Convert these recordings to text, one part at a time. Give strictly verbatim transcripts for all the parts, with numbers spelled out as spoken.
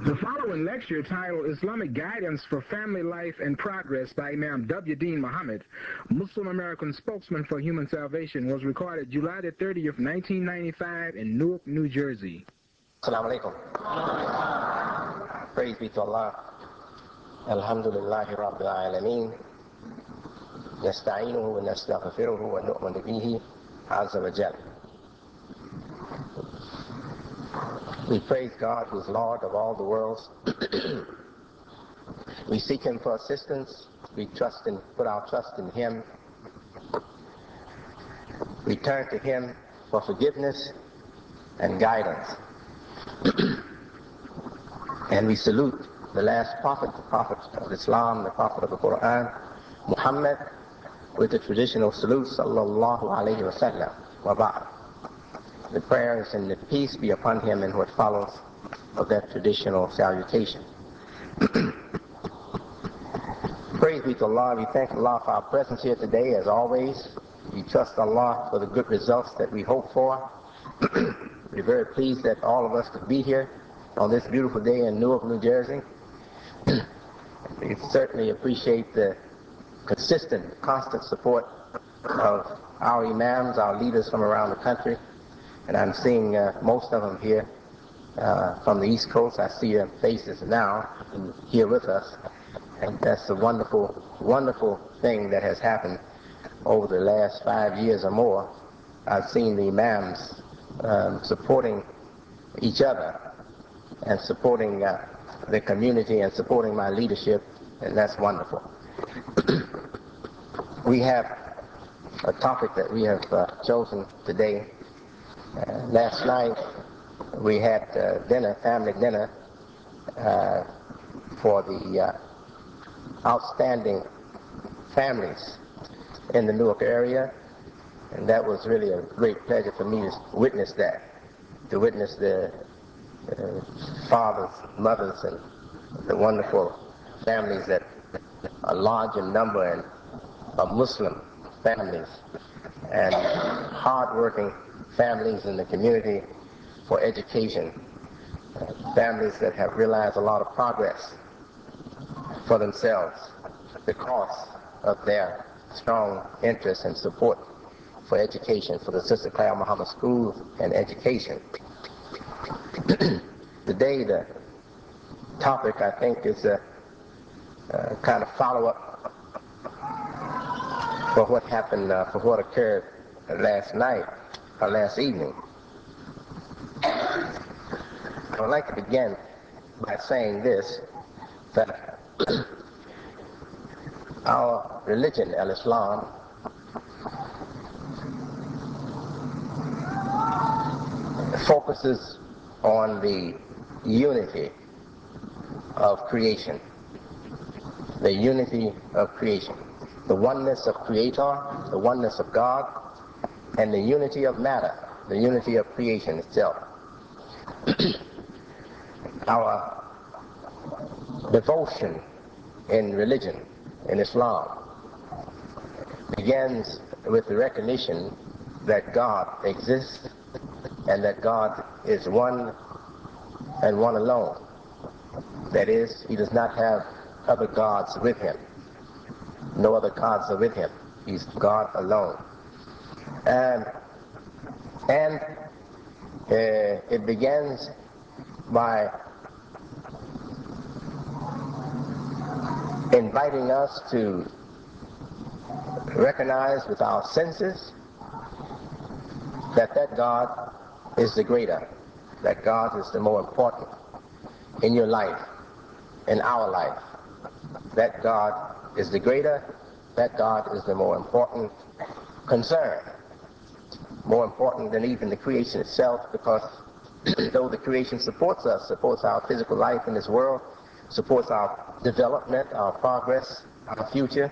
The following lecture, titled Islamic Guidance for Family Life and Progress by Imam W. Deen Muhammad, Muslim American spokesman for Human Salvation, was recorded July the thirtieth, nineteen ninety-five in Newark, New Jersey. Assalamu alaikum. Praise be to Allah. Alhamdulillahi Rabbil Alameen. Nasta'inuhu wa nastaghfiruhu wa nu'minu bihi azza wa jal. We praise God, who is Lord of all the worlds. We seek Him for assistance. We trust and put our trust in Him. We turn to Him for forgiveness and guidance. And we salute the last prophet, the prophet of Islam, the prophet of the Quran, Muhammad, with the traditional salute, sallallahu alayhi wa sallam, wa ba'd. The prayers and the peace be upon him and what follows of that traditional salutation. Praise be to Allah. We thank Allah for our presence here today, as always. We trust Allah for the good results that we hope for. We're very pleased that all of us could be here on this beautiful day in Newark, New Jersey. We certainly appreciate the consistent, constant support of our imams, our leaders from around the country. And I'm seeing uh, most of them here uh, from the East Coast. I see their faces now here with us. And that's a wonderful, wonderful thing that has happened over the last five years or more. I've seen the imams um, supporting each other and supporting uh, the community and supporting my leadership, and that's wonderful. We have a topic that we have uh, chosen today. Uh, last night we had uh, dinner, family dinner, uh, for the uh, outstanding families in the Newark area, and that was really a great pleasure for me to witness that, to witness the uh, fathers, mothers, and the wonderful families that are large in number and are Muslim families and hard-working families in the community for education, uh, families that have realized a lot of progress for themselves because of their strong interest and support for education, for the Sister Claire Muhammad School and education. Today the topic, I think, is a, a kind of follow-up for what happened, uh, for what occurred last night, or last evening. I would like to begin by saying this, that our religion, al-Islam, focuses on the unity of creation, the unity of creation, the oneness of Creator, the oneness of God, and the unity of matter, the unity of creation itself. Our devotion in religion, in Islam, begins with the recognition that God exists and that God is one and one alone. That is, He does not have other gods with Him. No other gods are with Him. He's God alone. And, and uh, it begins by inviting us to recognize with our senses that that God is the greater, that God is the more important in your life, in our life. That God is the greater, that God is the more important concern, more important than even the creation itself, because though the creation supports us, supports our physical life in this world, supports our development, our progress, our future,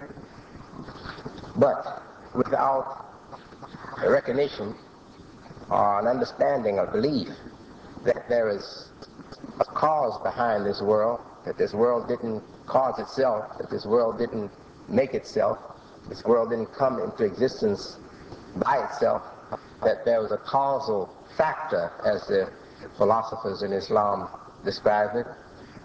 but without a recognition or an understanding or belief that there is a cause behind this world, that this world didn't cause itself, that this world didn't make itself, this world didn't come into existence by itself, that there was a causal factor, as the philosophers in Islam describe it,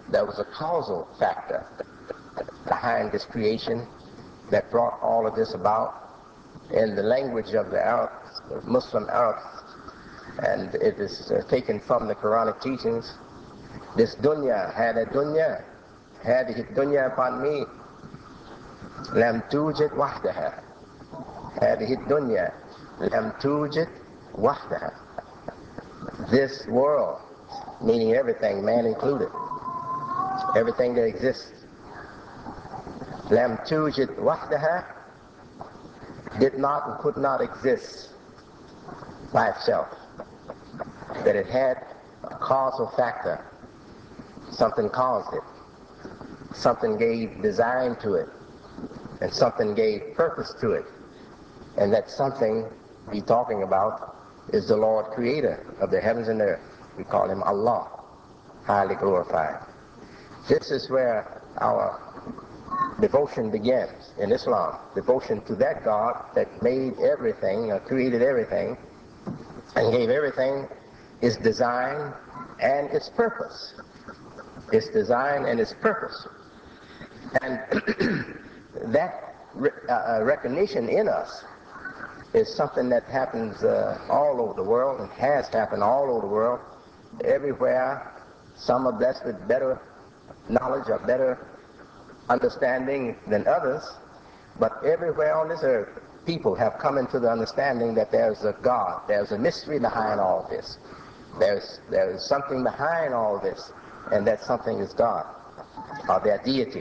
there was a causal factor behind this creation that brought all of this about. In the language of the Arabs, the Muslim Arabs, and it is uh, taken from the Quranic teachings, this dunya, hada dunya, hadihi dunya upon me, lam tujid wahdaha, hadihi dunya, lam tujid wahdaha. This world, meaning everything, man included, everything that exists, lam tujid wahdaha, did not and could not exist by itself. That it had a causal factor. Something caused it. Something gave design to it. And something gave purpose to it. And that something we're talking about is the Lord Creator of the heavens and earth. We call him Allah, highly glorified. This is where our devotion begins in Islam. Devotion to that God that made everything, or created everything, and gave everything its design and its purpose. Its design and its purpose. And that uh, recognition in us is something that happens uh, all over the world, and has happened all over the world. Everywhere, some are blessed with better knowledge or better understanding than others, but everywhere on this earth, people have come into the understanding that there's a God, there's a mystery behind all this. There's there's something behind all this, and that something is God, or their deity.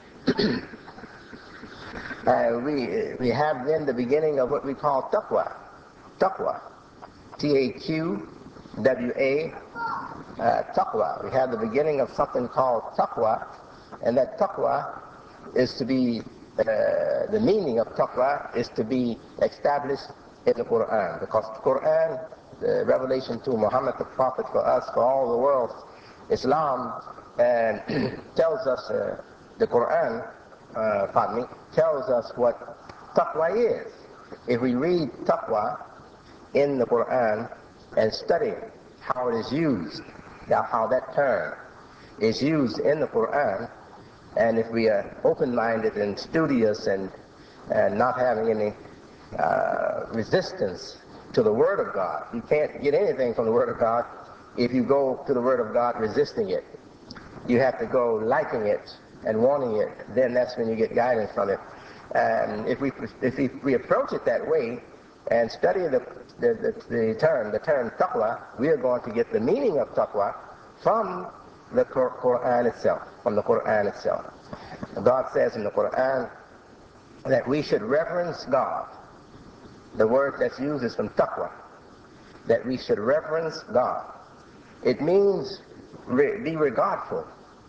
uh, we we have then the beginning of what we call taqwa, taqwa, T A Q W A, uh, taqwa. We have the beginning of something called taqwa. And that taqwa is to be, uh, the meaning of taqwa is to be established in the Quran. Because the Quran, the revelation to Muhammad the Prophet for us, for all the world, Islam, uh, tells us, uh, the Quran, uh, pardon me, tells us what taqwa is. If we read taqwa in the Quran and study how it is used, how that term is used in the Quran, and if we are open-minded and studious and, and not having any uh, resistance to the Word of God, you can't get anything from the Word of God if you go to the Word of God resisting it. You have to go liking it and wanting it. Then that's when you get guidance from it. And if we if we, we approach it that way and study the the, the the term the term taqwa, we are going to get the meaning of taqwa from the Quran itself, from the Quran itself. God says in the Quran that we should reverence God. The word that's used is from taqwa, that we should reverence God. It means re- be regardful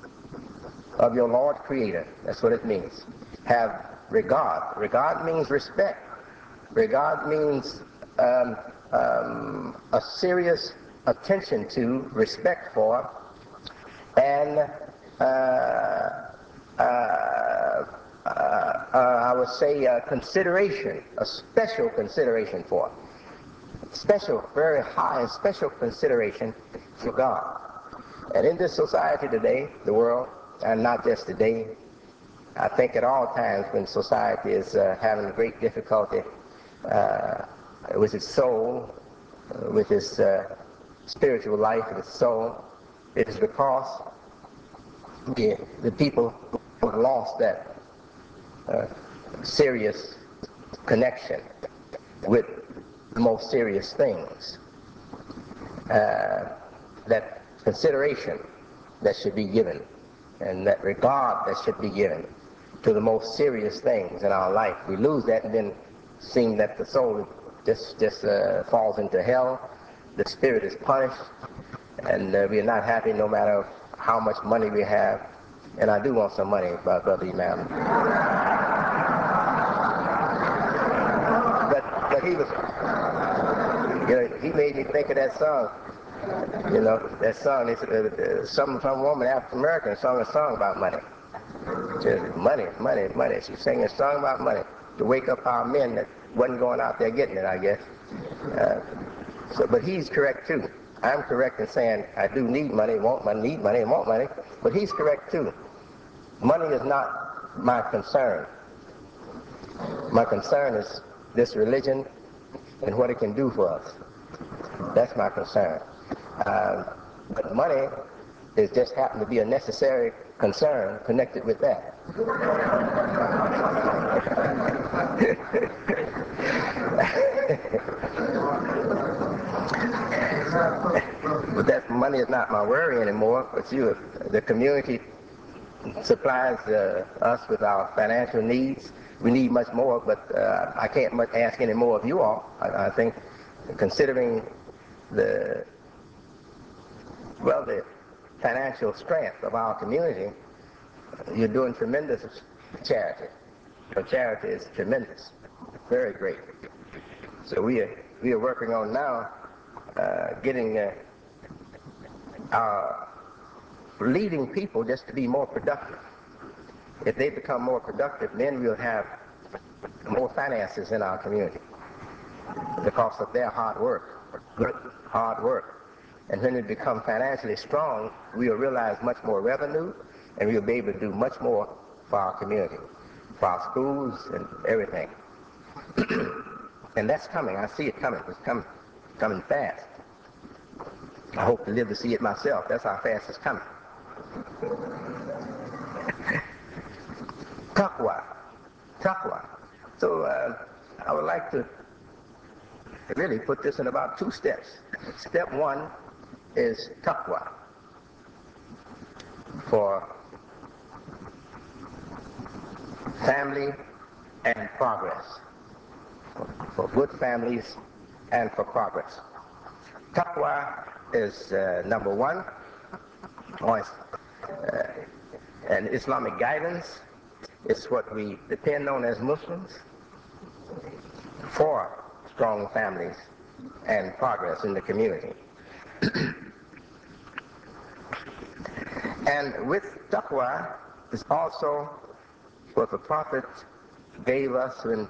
of your Lord Creator. That's what it means. Have regard. Regard means respect. Regard means um, um, a serious attention to, respect for, and uh, uh, uh, uh, I would say uh, consideration, a special consideration for, special, very high and special consideration for God. And in this society today, the world, and not just today, I think at all times when society is uh, having great difficulty uh, with its soul, uh, with its uh, spiritual life, with its soul, it is because the, the people have lost that uh, serious connection with the most serious things. Uh, that consideration that should be given, and that regard that should be given to the most serious things in our life. We lose that, and then seeing that the soul just just uh, falls into hell, the spirit is punished, and uh, we are not happy no matter how much money we have. And I do want some money, Brother Imam. But but he was, you know, he made me think of that song. You know, that song, it's, uh, uh, some some woman, African American, sung a song about money. Just money, money, money. She sang a song about money to wake up our men that wasn't going out there getting it, I guess. Uh, so, but he's correct too. I'm correct in saying I do need money, want money, need money, and want money, but he's correct too. Money is not my concern. My concern is this religion and what it can do for us. That's my concern. Uh, but money is just happen to be a necessary concern connected with that. But that money is not my worry anymore. But you, the community supplies uh, us with our financial needs. We need much more, but uh, I can't much ask any more of you all. I, I think, considering the well, the financial strength of our community, you're doing tremendous charity. Your charity is tremendous, very great. So we are we are working on now uh, getting uh, our leading people just to be more productive. If they become more productive, then we'll have more finances in our community because of their hard work, good hard work. And when we become financially strong, we'll realize much more revenue, and we'll be able to do much more for our community, for our schools and everything. And that's coming. I see it coming. It's coming, coming fast. I hope to live to see it myself. That's how fast it's coming. Taqwa. Taqwa. So uh, I would like to really put this in about two steps. Step one is taqwa for family and progress, for good families and for progress. Taqwa is uh, number one, or it's, uh, and Islamic guidance is what we depend on as Muslims for strong families and progress in the community. And with taqwa is also what the Prophet gave us when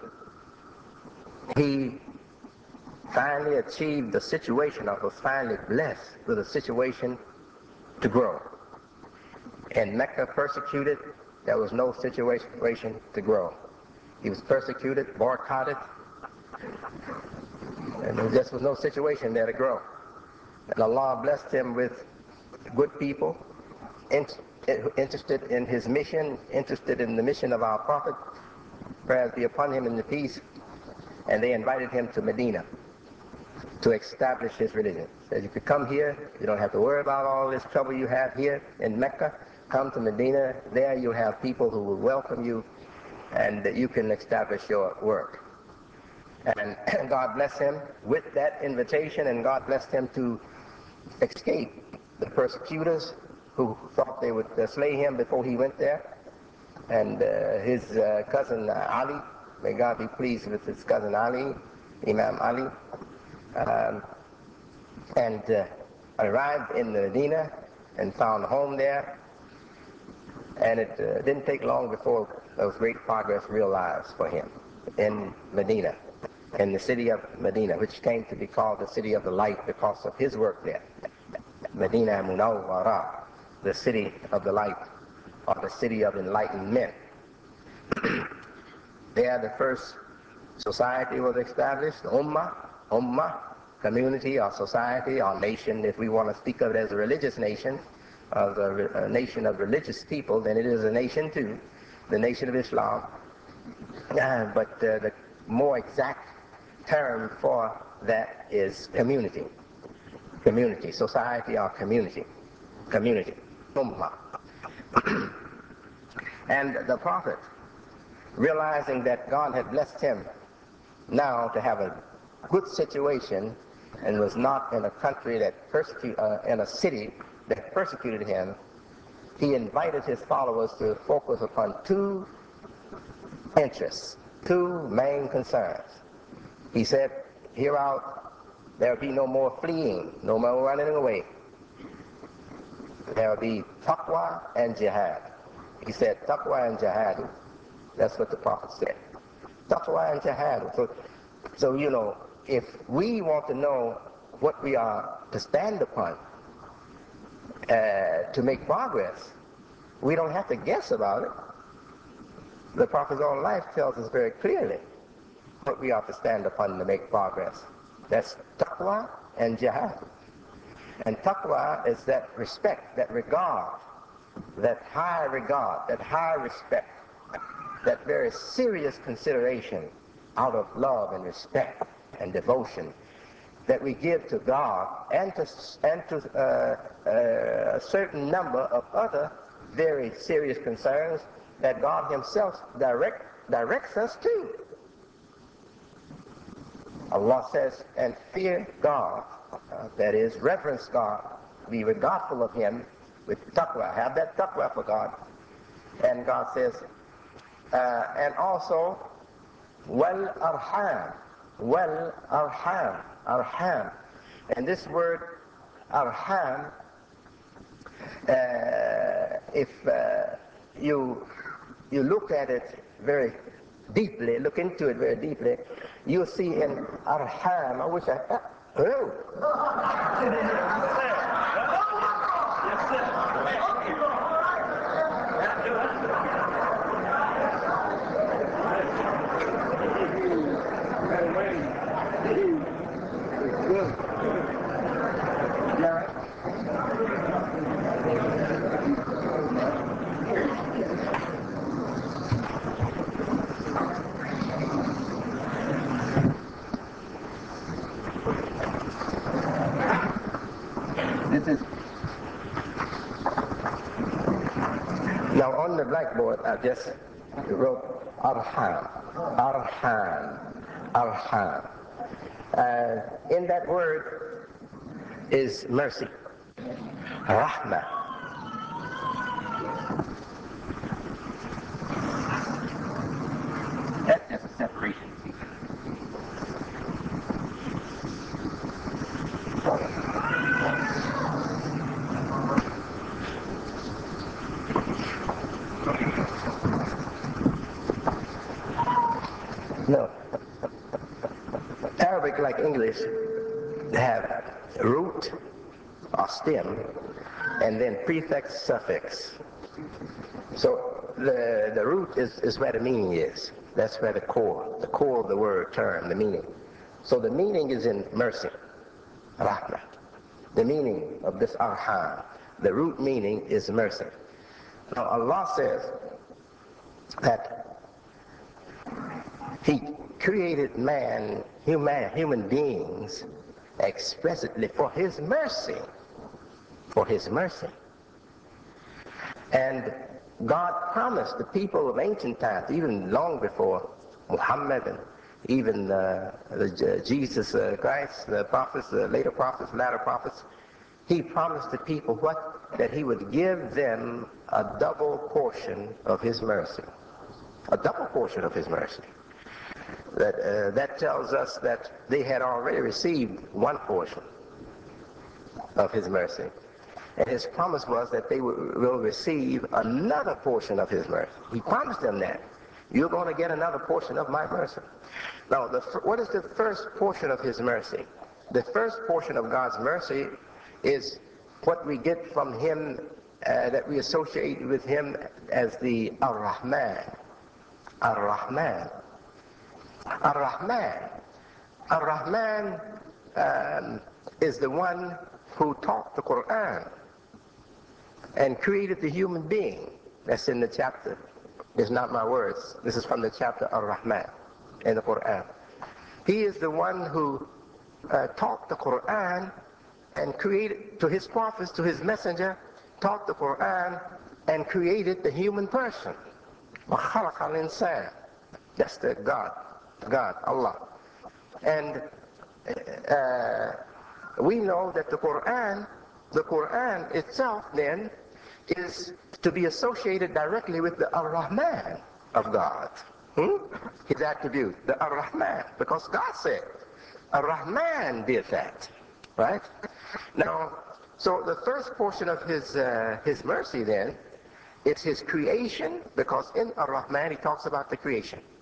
he finally achieved the situation, or was finally blessed with a situation to grow. In Mecca, persecuted, there was no situation to grow. He was persecuted, boycotted, and there just was no situation there to grow. And Allah blessed him with good people, in, interested in his mission, interested in the mission of our Prophet, prayers be upon him in the peace, and they invited him to Medina to establish his religion. Said, you could come here, you don't have to worry about all this trouble you have here in Mecca. Come to Medina, there you'll have people who will welcome you, and you can establish your work. And God blessed him with that invitation, and God blessed him to escape the persecutors who thought they would uh, slay him before he went there. And uh, his uh, cousin uh, Ali, may God be pleased with his cousin Ali, Imam Ali, um, and uh, arrived in Medina and found a home there. And it uh, didn't take long before there was great progress realized for him in Medina, in the city of Medina, which came to be called the city of the light because of his work there. Medina Munawwara, the city of the light, or the city of enlightened men. There the first society was established, the Ummah, Ummah, community or society or nation, if we want to speak of it as a religious nation, of a, a nation of religious people, then it is a nation too, the nation of Islam. Uh, but uh, the more exact term for that is community. Community, society or community. Community. Ummah. And the Prophet, realizing that God had blessed him now to have a good situation and was not in a country that persecute, uh, in a city that persecuted him, he invited his followers to focus upon two interests, two main concerns. He said, hereout there will be no more fleeing, no more running away. There will be taqwa and jihad. He said taqwa and jihad. That's what the Prophet said. Taqwa and jihad. So, so you know, if we want to know what we are to stand upon uh, to make progress, we don't have to guess about it. The Prophet's own life tells us very clearly what we are to stand upon to make progress. That's taqwa and jihad. And taqwa is that respect, that regard, that high regard, that high respect, that very serious consideration out of love and respect and devotion that we give to God and to, and to uh, uh, a certain number of other very serious concerns that God himself direct, directs us to. Allah says, and fear God, uh, that is, reverence God, be regardful of him with taqwa, have that taqwa for God. And God says, uh, and also, wal arham, wal arham, arham. And this word arham, uh, if uh, you you look at it very deeply, look into it very deeply, you'll see in arham, I wish I, uh, oh. This is now on the blackboard. I just wrote arham, arham, arham. Uh, in that word is mercy, rahmah. That's just a separation. No. Arabic, like English, have root or stem and then prefix, suffix. So the, the root is, is where the meaning is. That's where the core, the core of the word, term, the meaning. So the meaning is in mercy, rahmah. The meaning of this arham, the root meaning is mercy. Now Allah says that He created man, human, human beings, expressly for His mercy, for His mercy. And God promised the people of ancient times, even long before Muhammad and even uh, the, uh, Jesus uh, Christ, the prophets, the later prophets, latter prophets, He promised the people what? That He would give them a double portion of His mercy. A double portion of His mercy. That, uh, that tells us that they had already received one portion of His mercy. And His promise was that they will, will receive another portion of His mercy. He promised them that. You're going to get another portion of my mercy. Now, the, what is the first portion of His mercy? The first portion of God's mercy is what we get from Him, uh, that we associate with Him as the Ar-Rahman. Ar-Rahman. Ar-Rahman. Ar-Rahman um, is the one who taught the Quran and created the human being. That's in the chapter. It's not my words. This is from the chapter Ar-Rahman in the Quran. He is the one who uh, taught the Quran and created, to his prophets, to his messenger, taught the Quran and created the human person. وَخَلَقَ الْإِنسَانَ. That's the God, God, Allah. And uh, we know that the Quran, the Quran itself then is to be associated directly with the Ar-Rahman of God. Hmm? His attribute, the Ar-Rahman, because God said, Ar-Rahman did that, right? Now, so the first portion of His, uh, His mercy then, it's His creation, because in Ar-Rahman He talks about the creation.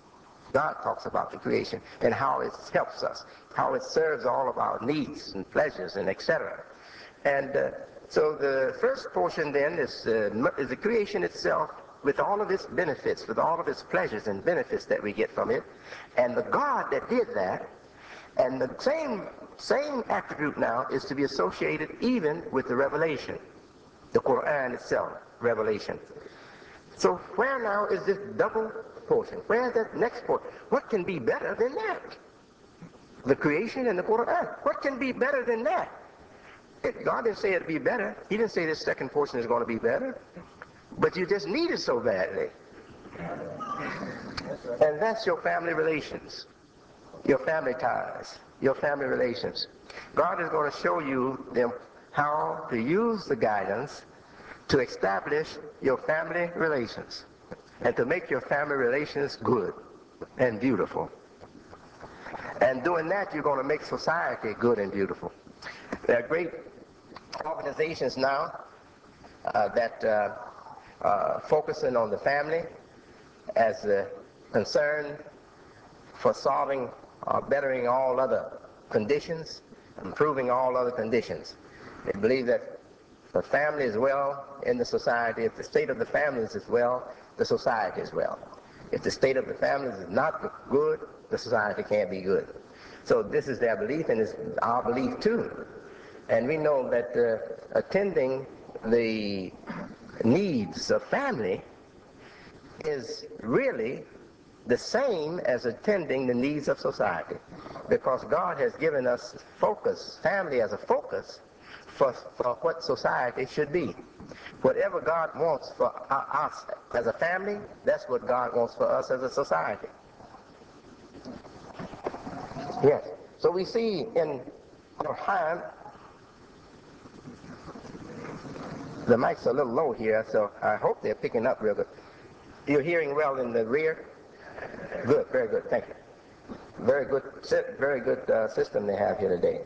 God talks about the creation and how it helps us, how it serves all of our needs and pleasures and et cetera. And uh, so the first portion then is, uh, is the creation itself with all of its benefits, with all of its pleasures and benefits that we get from it. And the God that did that, and the same, same attribute now is to be associated even with the revelation, the Quran itself, revelation. So where now is this double portion? Where is that next portion? What can be better than that? The creation and the Quran. What can be better than that? It, God didn't say it'd be better. He didn't say this second portion is going to be better. But you just need it so badly. And that's your family relations, your family ties, your family relations. God is going to show you them how to use the guidance to establish your family relations and to make your family relations good and beautiful. And doing that, you're going to make society good and beautiful. There are great organizations now uh, that uh, uh, focusing on the family as a concern for solving or bettering all other conditions, improving all other conditions. They believe that the family is well in the society. If the state of the families is well, the society is well. If the state of the families is not good, the society can't be good. So this is their belief, and it's our belief too. And we know that uh, attending the needs of family is really the same as attending the needs of society, because God has given us focus, family as a focus for, for what society should be. Whatever God wants for us as a family, that's what God wants for us as a society. Yes. So we see in Quran, the mic's a little low here, so I hope they're picking up real good. You're hearing well in the rear? Good, very good, thank you. Very good, very good uh, system they have here today.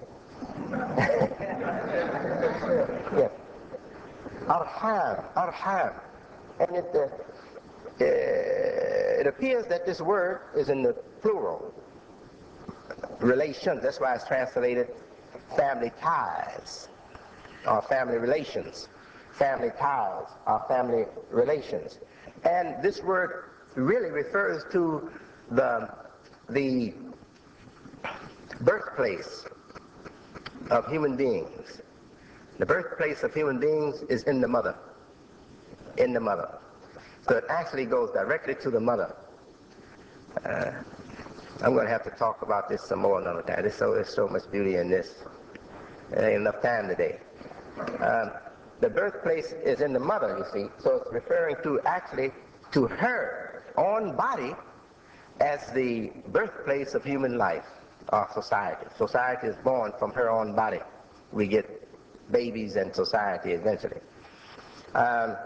Yes. Arham, arham. And it, uh, uh, it appears that this word is in the plural. Relations, that's why it's translated family ties, or family relations. Family ties, or family relations. And this word really refers to the, the birthplace of human beings. The birthplace of human beings is in the mother. In the mother. So it actually goes directly to the mother. Uh, I'm going to have to talk about this some more another time. There's so, there's so much beauty in this. There ain't enough time today. Um, the birthplace is in the mother, you see. So it's referring to actually to her own body as the birthplace of human life or society. Society is born from her own body. We get babies and society eventually. Um,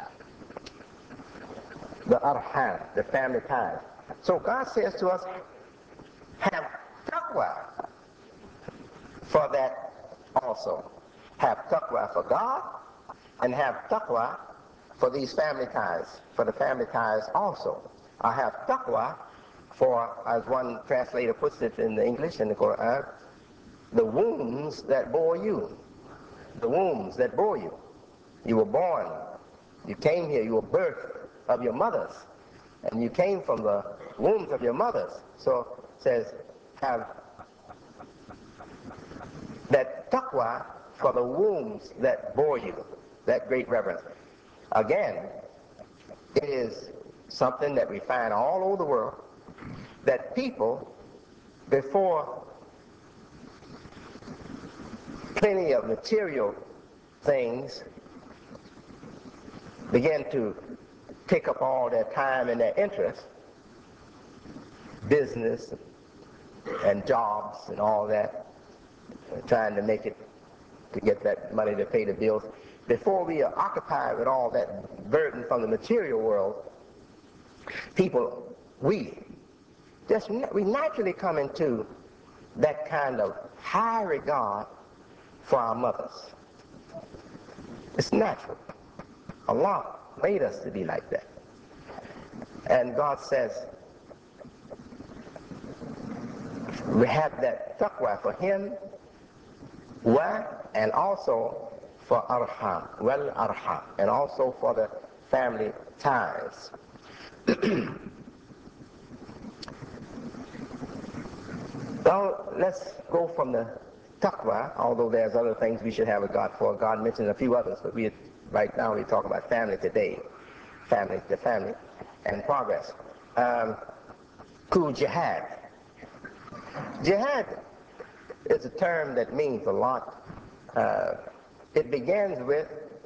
the arham, the family ties. So God says to us, have taqwa for that also. Have taqwa for God and have taqwa for these family ties, for the family ties also. I have taqwa for, as one translator puts it in the English, in the Quran, the wombs that bore you. The wombs that bore you. You were born, you came here, you were birthed of your mothers, and you came from the wombs of your mothers. So it says, have that taqwa for the wombs that bore you, that great reverence. Again, it is something that we find all over the world, that people, before plenty of material things begin to take up all their time and their interest, business and jobs and all that, trying to make it, to get that money to pay the bills. Before we are occupied with all that burden from the material world, people, we, just we naturally come into that kind of high regard for our mothers. It's natural. Allah made us to be like that. And God says, We have that taqwa for him, wa, and also for arham, well arham, and also for the family ties. Well, let's go from the taqwa, although there's other things we should have a God for. God mentioned a few others, but we right now we talk about family today, family to family, and progress. Um, to jihad. Jihad is a term that means a lot. Uh, it begins with,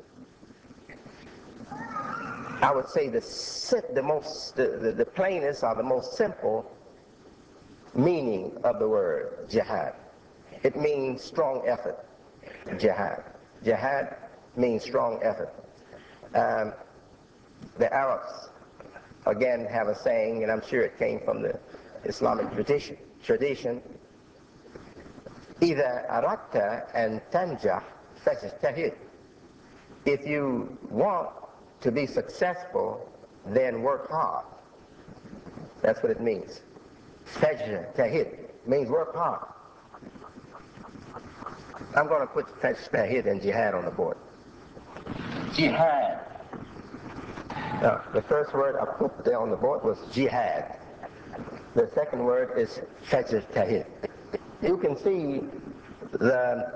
I would say, the the most, the, the, the plainest or the most simple meaning of the word jihad. It means strong effort. Jihad. Jihad means strong effort. Um, the Arabs, again, have a saying, and I'm sure it came from the Islamic tradition. Tradition. إذا أردت أن تنجح فاجتهد. If you want to be successful, then work hard. That's what it means. Fajtahid means work hard. I'm going to put fajtahid and jihad on the board. Jihad. Now, the first word I put there on the board was jihad. The second word is fajtahid. You can see the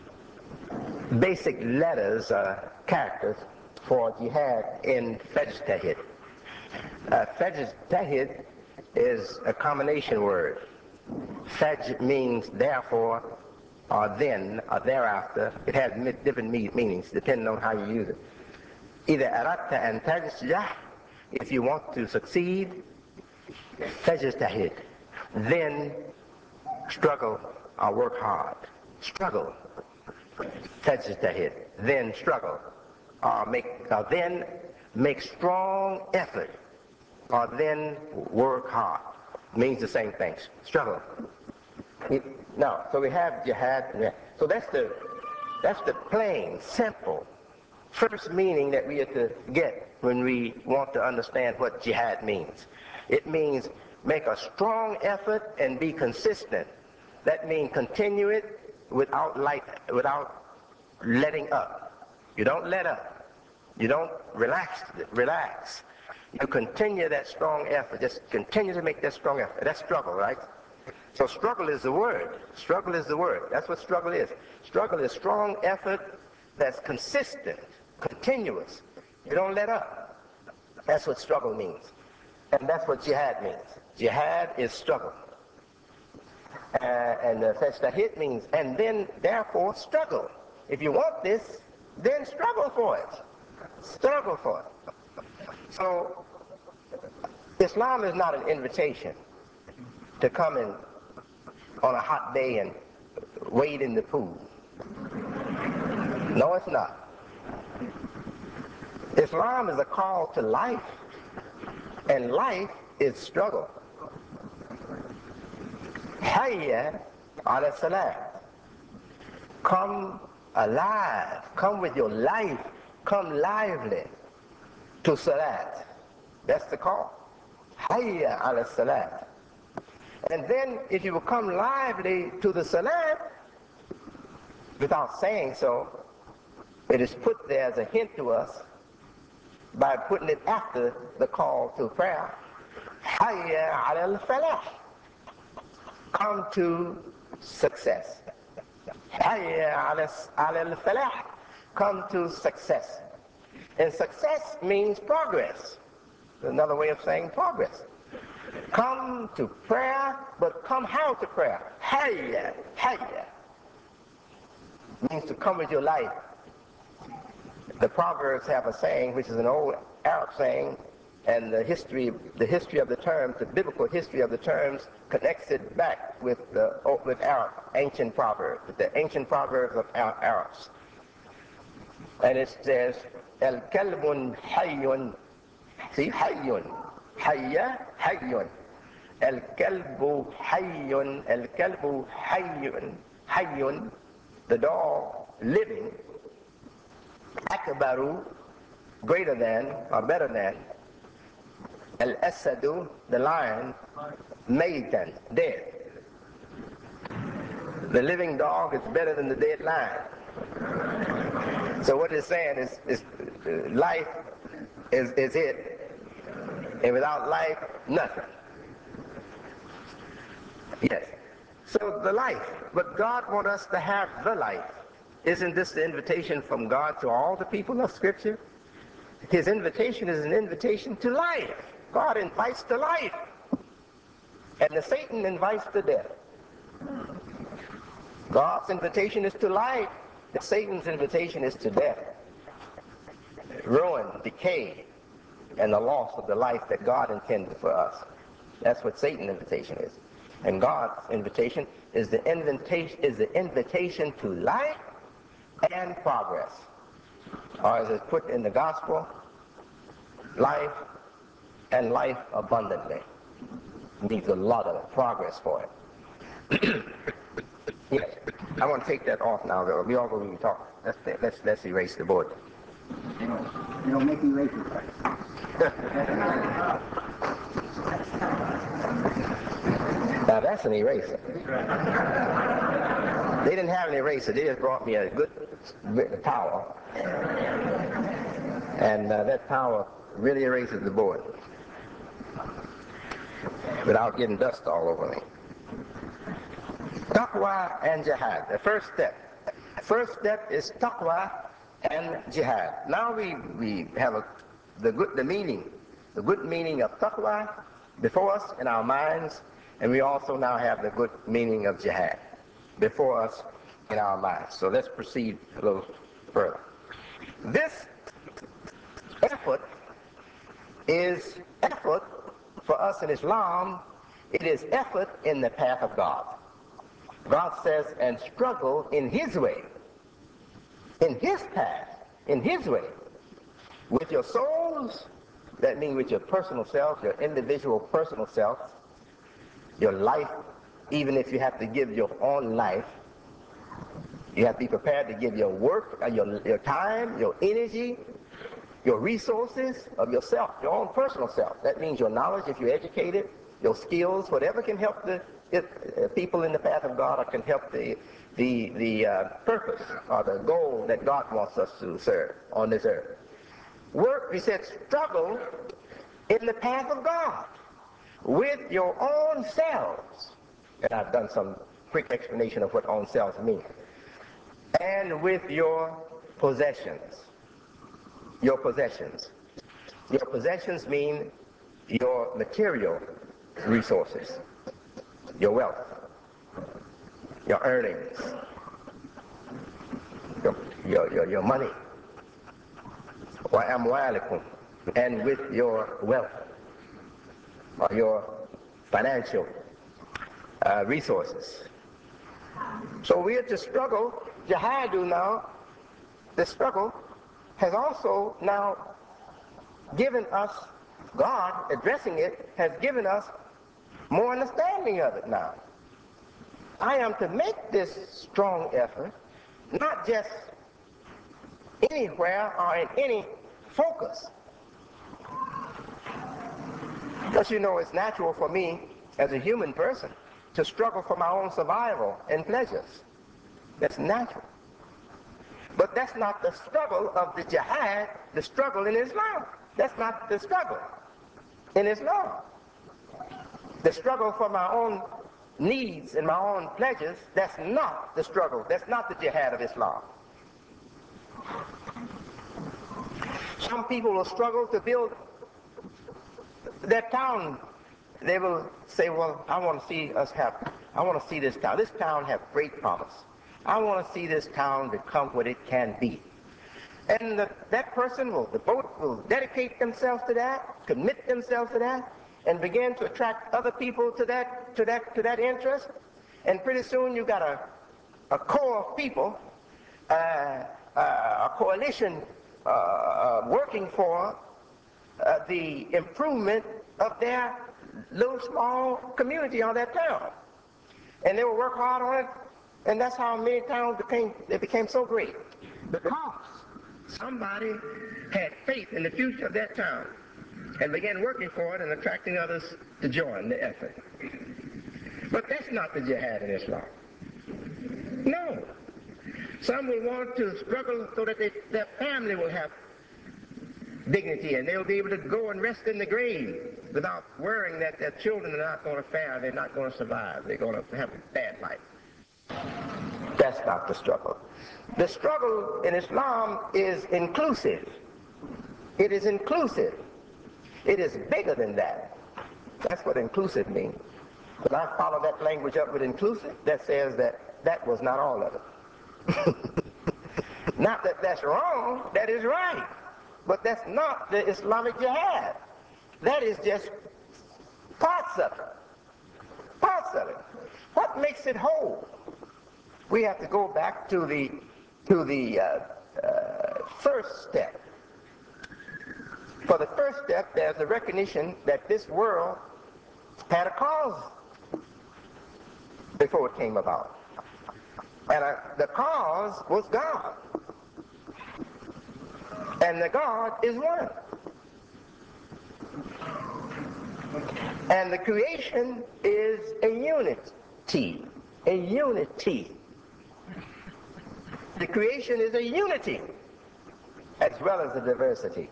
basic letters, uh, characters for jihad in fajtahid. Uh, fajtahid is a combination word. Faj means therefore, or then, or thereafter. It has different meanings depending on how you use it. Either aratta and tajjah, if you want to succeed, fajtahid, then struggle or work hard. Struggle. Fajtahid, then struggle. Or make, or then make strong effort. Or then work hard. Means the same thing. Struggle. Now, so we have jihad. So that's the that's the plain, simple, first meaning that we have to get when we want to understand what jihad means. It means make a strong effort and be consistent. That means continue it without light, without letting up. You don't let up. You don't relax. Relax. You continue that strong effort. Just continue to make that strong effort. That's struggle, right? So struggle is the word. Struggle is the word. That's what struggle is. Struggle is strong effort that's consistent, continuous. You don't let up. That's what struggle means. And that's what jihad means. Jihad is struggle. Uh, and uh, fajtahid means, and then therefore struggle. If you want this, then struggle for it. Struggle for it. So Islam is not an invitation to come in on a hot day and wade in the pool. No, it's not. Islam is a call to life, and life is struggle. Hayya ala salat. Come alive. Come with your life. Come lively to salat. That's the call. Hayya ala salat. And then if you become lively to the salat, without saying so, it is put there as a hint to us by putting it after the call to prayer. Hayya ala al-falah. Come to success. Hayya ala al-falah. Come to success. And success means progress. Another way of saying progress. Come to prayer, but come how to prayer? Hayya, hayya. Means to come with your life. The Proverbs have a saying, which is an old Arab saying, and the history, the history of the terms, the biblical history of the terms, connects it back with the with Arab ancient proverbs, the ancient proverbs of Arabs. And it says, "El kalbun hayyun." See, hayyun, hayya, hayyun. El kalbu hayyun, el kalbu hayyun, hayyun. The dog living. Akbaru, greater than or better than. Al-Asadu, the lion, Maytan, dead. The living dog is better than the dead lion. So what it's saying is, is uh, life is, is it, and without life, nothing. Yes. So the life, but God wants us to have the life. Isn't this the invitation from God to all the people of Scripture? His invitation is an invitation to life. God invites to life, and the Satan invites to death. God's invitation is to life. The Satan's invitation is to death, ruin, decay, and the loss of the life that God intended for us. That's what Satan's invitation is. And God's invitation is the invitation is the invitation to life and progress. Or as it's put in the gospel, life and life abundantly. It needs a lot of progress for it. Yes. I want to take that off now, though. We all go to talk. Let's, let's, let's erase the board. You know, you know make erasers. Now that's an eraser. They didn't have an eraser. They just brought me a good towel. And uh, that towel really erases the board without getting dust all over me. Taqwa and jihad, the first step. First step is taqwa and jihad. Now we, we have a, the good the meaning, the good meaning of taqwa before us in our minds, and we also now have the good meaning of jihad before us in our minds. So let's proceed a little further. This effort is effort for us in Islam. It is effort in the path of God. God says, and struggle in His way, in His path, in His way, with your souls. That means with your personal self, your individual personal self, your life. Even if you have to give your own life, you have to be prepared to give your work, your, your time, your energy, your resources of yourself, your own personal self. That means your knowledge, if you're educated, your skills, whatever can help the it, uh, people in the path of God, or can help the the the uh, purpose or the goal that God wants us to serve on this earth. Work, he said, struggle in the path of God with your own selves. And I've done some quick explanation of what own selves mean. And with your possessions. Your possessions. Your possessions mean your material resources, your wealth, your earnings, your, your, your, your money, and with your wealth, or your financial uh, resources. So we are to struggle. Jihadu now, the struggle has also now given us, God addressing it, has given us more understanding of it now. I am to make this strong effort, not just anywhere or in any focus. Because you know, it's natural for me as a human person to struggle for my own survival and pleasures. That's natural. But that's not the struggle of the jihad, the struggle in Islam. That's not the struggle in Islam. The struggle for my own needs and my own pleasures, that's not the struggle. That's not the jihad of Islam. Some people will struggle to build their town. They will say, well, I want to see us have, I want to see this town. This town have great promise. I want to see this town become what it can be. And the, that person will, the boat will dedicate themselves to that, commit themselves to that, and begin to attract other people to that, to that, to that interest. And pretty soon you got a, a core of people, uh, uh, a coalition uh, uh, working for uh, the improvement of their little small community or their town. And they will work hard on it, and that's how many towns became, they became so great. Because somebody had faith in the future of that town and began working for it and attracting others to join the effort. But that's not the jihad in Islam. No. Some will want to struggle so that they, their family will have dignity, and they'll be able to go and rest in the grave without worrying that their children are not going to fare, they're not going to survive, they're going to have a bad life. That's not the struggle. The struggle in Islam is inclusive. It is inclusive. It is bigger than that. That's what inclusive means. But I follow that language up with inclusive that says that that was not all of it. Not that that's wrong, that is right. But that's not the Islamic jihad. That is just parts of it. Parts of it. What makes it whole? We have to go back to the to the uh, uh, first step. For the first step, there's a recognition that this world had a cause before it came about. And uh, the cause was God. And the God is one. And the creation is a unity. A unity. The creation is a unity as well as a diversity.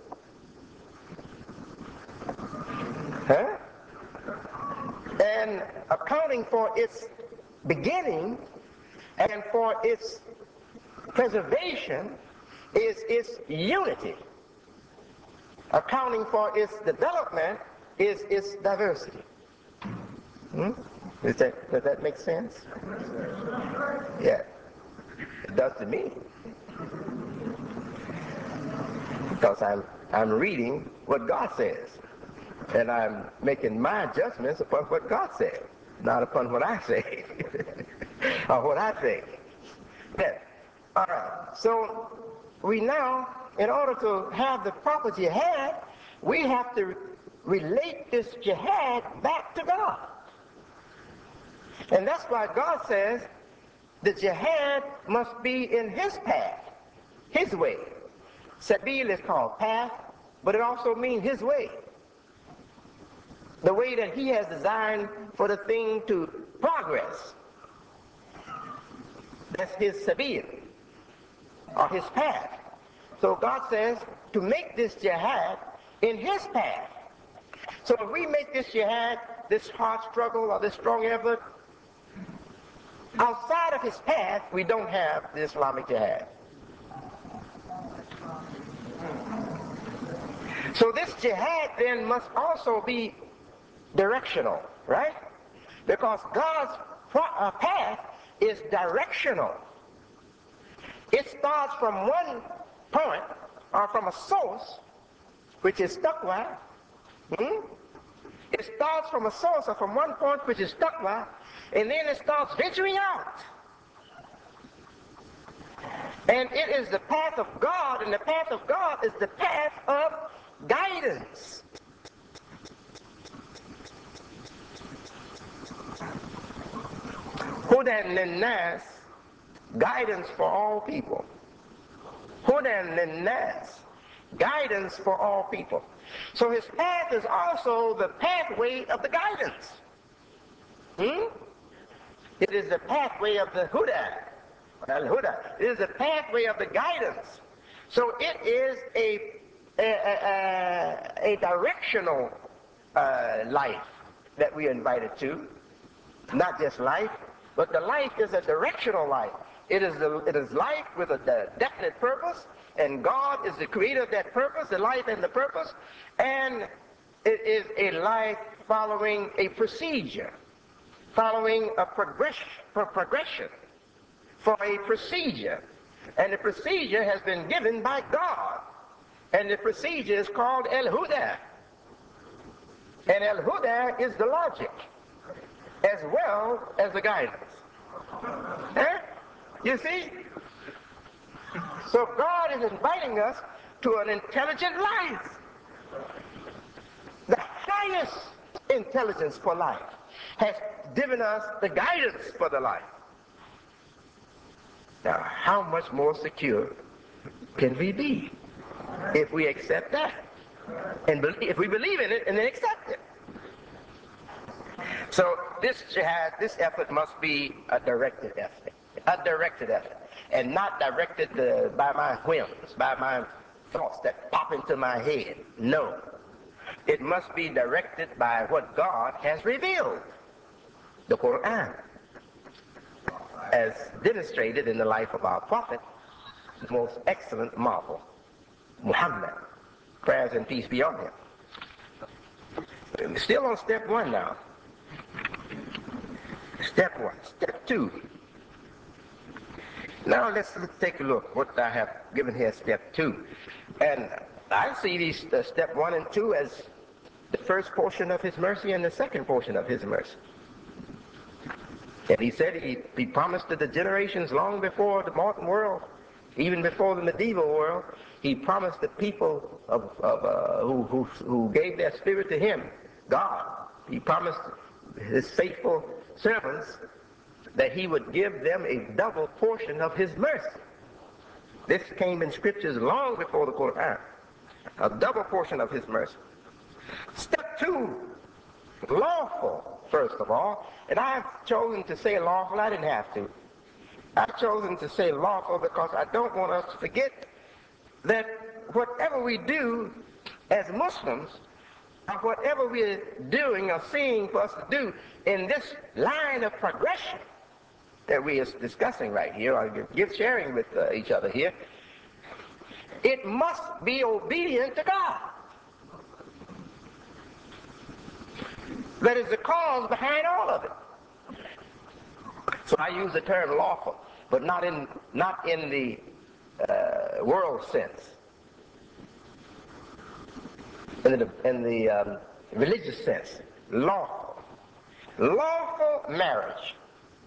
Huh? And accounting for its beginning and for its preservation is its unity. Accounting for its development is its diversity. Hmm? Is that, does that make sense? Yeah, it does to me. Because I'm, I'm reading what God says. And I'm making my adjustments upon what God said, not upon what I say or what I think. Yeah. All right. So we now, in order to have the proper jihad, we have to relate this jihad back to God. And that's why God says the jihad must be in his path, his way. Sabil is called path, but it also means his way. The way that he has designed for the thing to progress. That's his sabil, or his path. So God says to make this jihad in his path. So if we make this jihad, this hard struggle or this strong effort, outside of his path, we don't have the Islamic jihad. So this jihad then must also be directional, right? Because God's path is directional. It starts from one point or from a source, which is taqwa. Hmm? It starts from a source or from one point, which is taqwa, and then it starts venturing out. And it is the path of God, and the path of God is the path of guidance. Hudan lin-nas, guidance for all people. Hudan lin-nas, guidance for all people. So his path is also the pathway of the guidance. Hmm? It is the pathway of the Huda. Al-Huda. It is the pathway of the guidance. So it is a, a, a, a directional uh, life that we are invited to. Not just life, but the life is a directional life. It is, the, it is life with a definite purpose, and God is the creator of that purpose, the life and the purpose, and it is a life following a procedure, following a progression, for progression, for a procedure. And the procedure has been given by God. And the procedure is called Al-Huda. And Al-Huda is the logic, as well as the guidance. Eh? You see? So God is inviting us to an intelligent life. The highest intelligence for life has given us the guidance for the life. Now, how much more secure can we be if we accept that? And believe, if we believe in it and then accept it. So this jihad, this effort must be a directed effort. a directed effort, and not directed uh, by my whims, by my thoughts that pop into my head. No. It must be directed by what God has revealed, the Quran, as demonstrated in the life of our prophet, the most excellent marvel, Muhammad, prayers and peace be on him. Still on step one now. Step one. Step two. Now let's take a look what I have given here, step two. And I see these uh, step one and two as the first portion of his mercy and the second portion of his mercy. And he said he, he promised to the generations long before the modern world, even before the medieval world, he promised the people of, of, uh, who, who, who gave their spirit to him, God, he promised his faithful servants that he would give them a double portion of his mercy. This came in scriptures long before the Quran, a double portion of his mercy. Step two, lawful, first of all, and I've chosen to say lawful, I didn't have to. I've chosen to say lawful because I don't want us to forget that whatever we do as Muslims, or whatever we're doing or seeing for us to do in this line of progression that we are discussing right here, or gift sharing with uh, each other here, it must be obedient to God. That is the cause behind all of it. So I use the term lawful, but not in not in the uh, world sense, in the in the um, religious sense. Lawful, lawful marriage,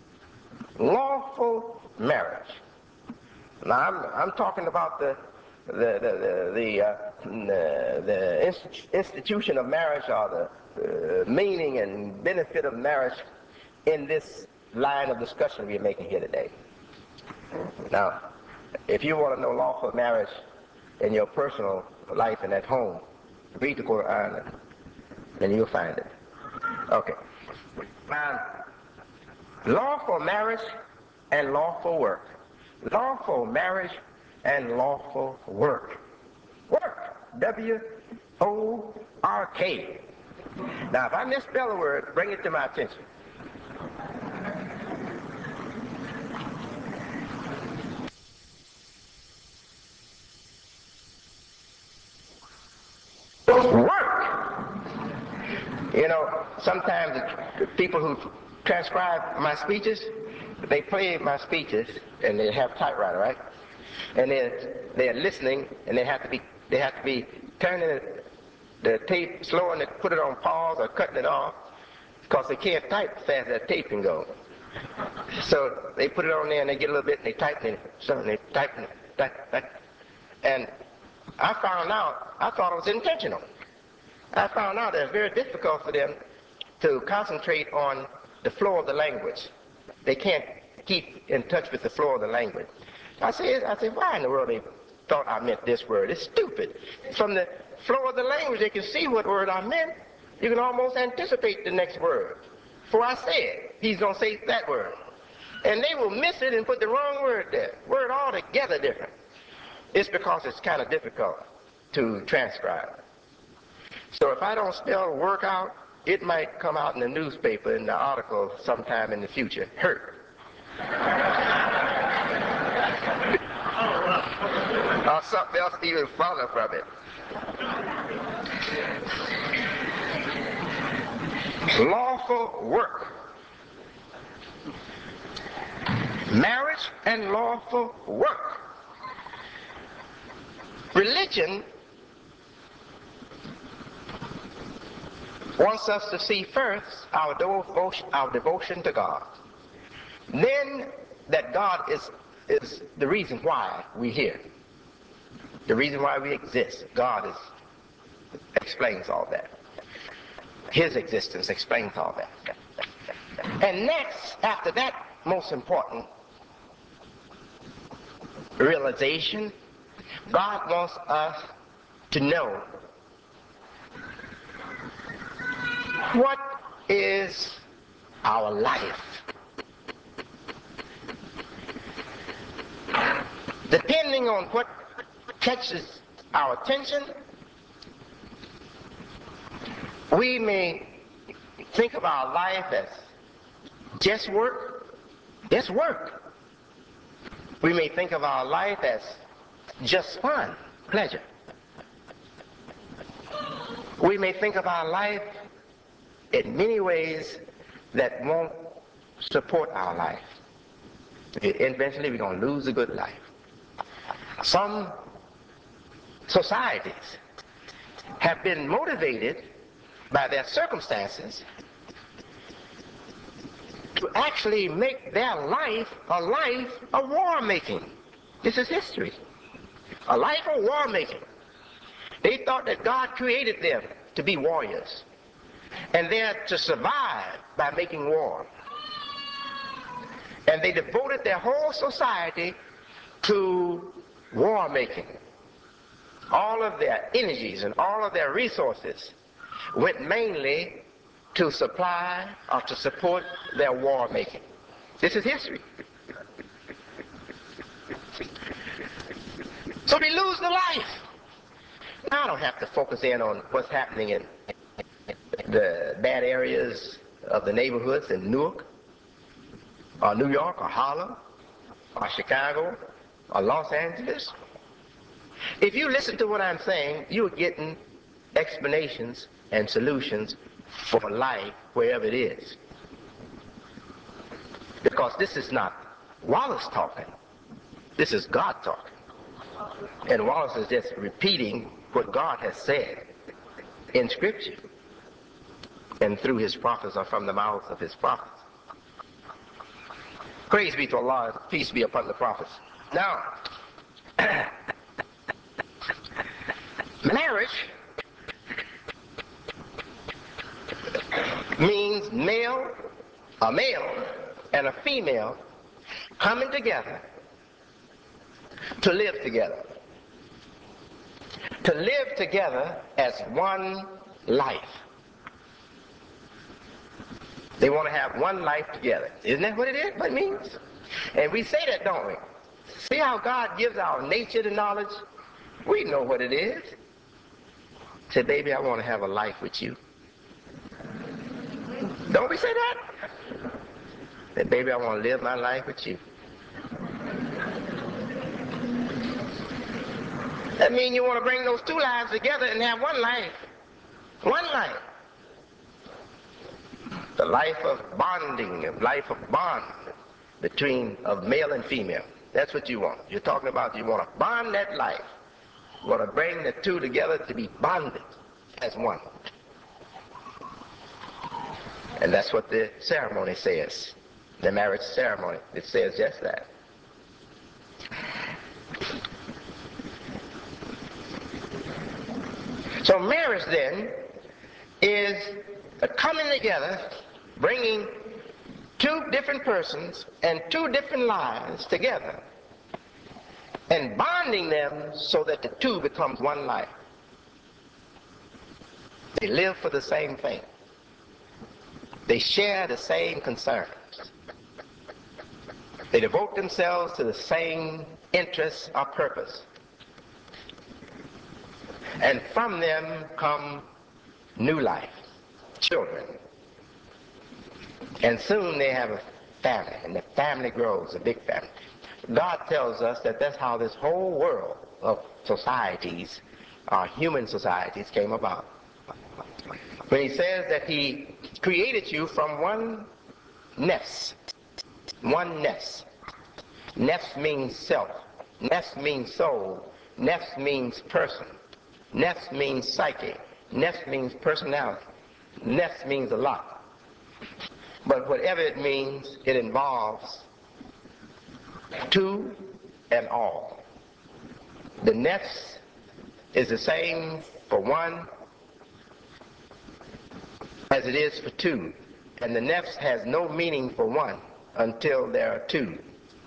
lawful marriage. Now I'm I'm talking about the the the the the, uh, the, the inst institution of marriage, or the uh, meaning and benefit of marriage in this line of discussion we are making here today. Now, if you want to know lawful marriage in your personal life and at home, read the Quran and you'll find it. Okay. Now, lawful marriage and lawful work. Lawful marriage and lawful work. Work. W O R K. Now, if I misspell a word, bring it to my attention. Work. You know, sometimes the people who transcribe my speeches, they play my speeches and they have typewriter, right? And they're, they're listening, and they have to be they have to be turning the tape slow and they put it on pause or cutting it off because they can't type as fast as that tape can go. So they put it on there and they get a little bit and they type it, so they type it, type, type. And I found out, I thought it was intentional. I found out that it's very difficult for them to concentrate on the flow of the language. They can't keep in touch with the flow of the language. I said, I said, why in the world they thought I meant this word? It's stupid. From the flow of the language, they can see what word I meant. You can almost anticipate the next word. For I said, he's going to say that word. And they will miss it and put the wrong word there. Word altogether different. It's because it's kind of difficult to transcribe. So if I don't spell work out, it might come out in the newspaper in the article sometime in the future. Hurt. Or something else even follow from it. Lawful work. Marriage and lawful work. Religion wants us to see first our devotion, our devotion to God. Then that God is, is the reason why we're here. The reason why we exist. God is, explains all that. His existence explains all that. And next, after that most important realization, God wants us to know what is our life. Depending on what catches our attention, we may think of our life as just work, just work. We may think of our life as just fun, pleasure. We may think of our life in many ways that won't support our life. Eventually we're going to lose a good life. Some societies have been motivated by their circumstances to actually make their life a life of war making. This is history. A life of war making. They thought that God created them to be warriors, and they're to survive by making war. And they devoted their whole society to war making. All of their energies and all of their resources went mainly to supply or to support their war making. This is history. So they lose the life. Now I don't have to focus in on what's happening in the bad areas of the neighborhoods in Newark, or New York, or Harlem, or Chicago, or Los Angeles. If you listen to what I'm saying, you're getting explanations and solutions for life wherever it is. Because this is not Wallace talking. This is God talking. And Wallace is just repeating what God has said in Scripture and through his prophets, or from the mouths of his prophets. Praise be to Allah, peace be upon the prophets. Now, marriage means male, a male and a female coming together to live together. To live together as one life. They want to have one life together. Isn't that what it is? What it means? And we say that, don't we? See how God gives our nature the knowledge? We know what it is. Say, baby, I want to have a life with you. Don't we say that? Say, baby, I want to live my life with you. That means you want to bring those two lives together and have one life. One life. The life of bonding, a life of bond between of male and female. That's what you want. You're talking about you want to bond that life. You want to bring the two together to be bonded as one. And that's what the ceremony says. The marriage ceremony. It says just that. So marriage then is a coming together, bringing two different persons and two different lives together and bonding them so that the two becomes one life. They live for the same thing. They share the same concerns. They devote themselves to the same interests or purpose. And from them come new life, children. And soon they have a family, and the family grows, a big family. God tells us that that's how this whole world of societies, our human societies, came about. When he says that he created you from one nest, one nest. Nest means self. Nest means soul. Nest means person. Nest means psyche. Nest means personality. Nest means a lot. But whatever it means, it involves two and all. The nest is the same for one as it is for two. And the nest has no meaning for one until there are two.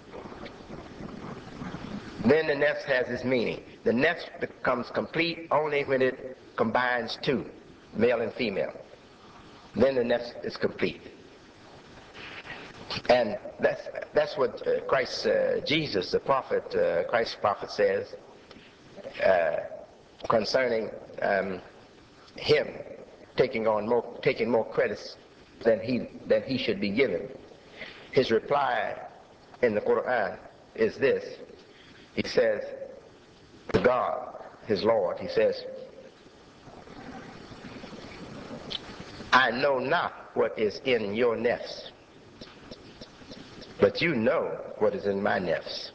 Then the nest has its meaning. The nest becomes complete only when it combines two, male and female. Then the nest is complete. And that's, that's what uh, Christ, uh, Jesus, the prophet, uh, Christ's prophet says uh, concerning um, him taking on more, taking more credits than he, than he should be given. His reply in the Quran is this. He says to God, his Lord, he says, I know not what is in your nafs, but you know what is in my nafs.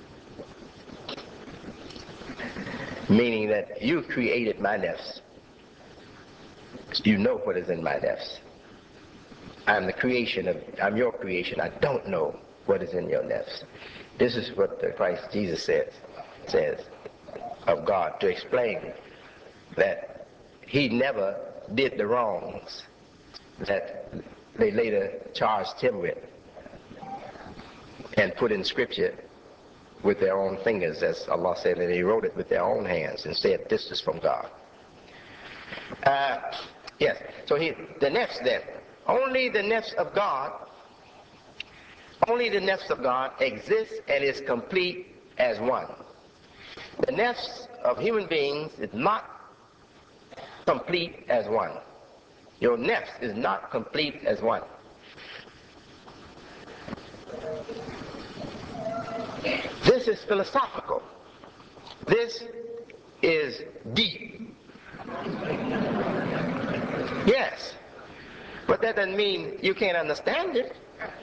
Meaning that you created my nafs. You know what is in my nafs. I'm the creation of, I'm your creation. I don't know what is in your nafs. This is what the Christ Jesus says, says of God, to explain that he never did the wrongs that they later charged him with and put in scripture with their own fingers, as Allah said, and they wrote it with their own hands and said, this is from God. Uh, yes, so he, the nafs then, only the nafs of God, only the nafs of God exists and is complete as one. The nafs of human beings is not complete as one. Your nafs is not complete as one. This is philosophical. This is deep. Yes. But that doesn't mean you can't understand it.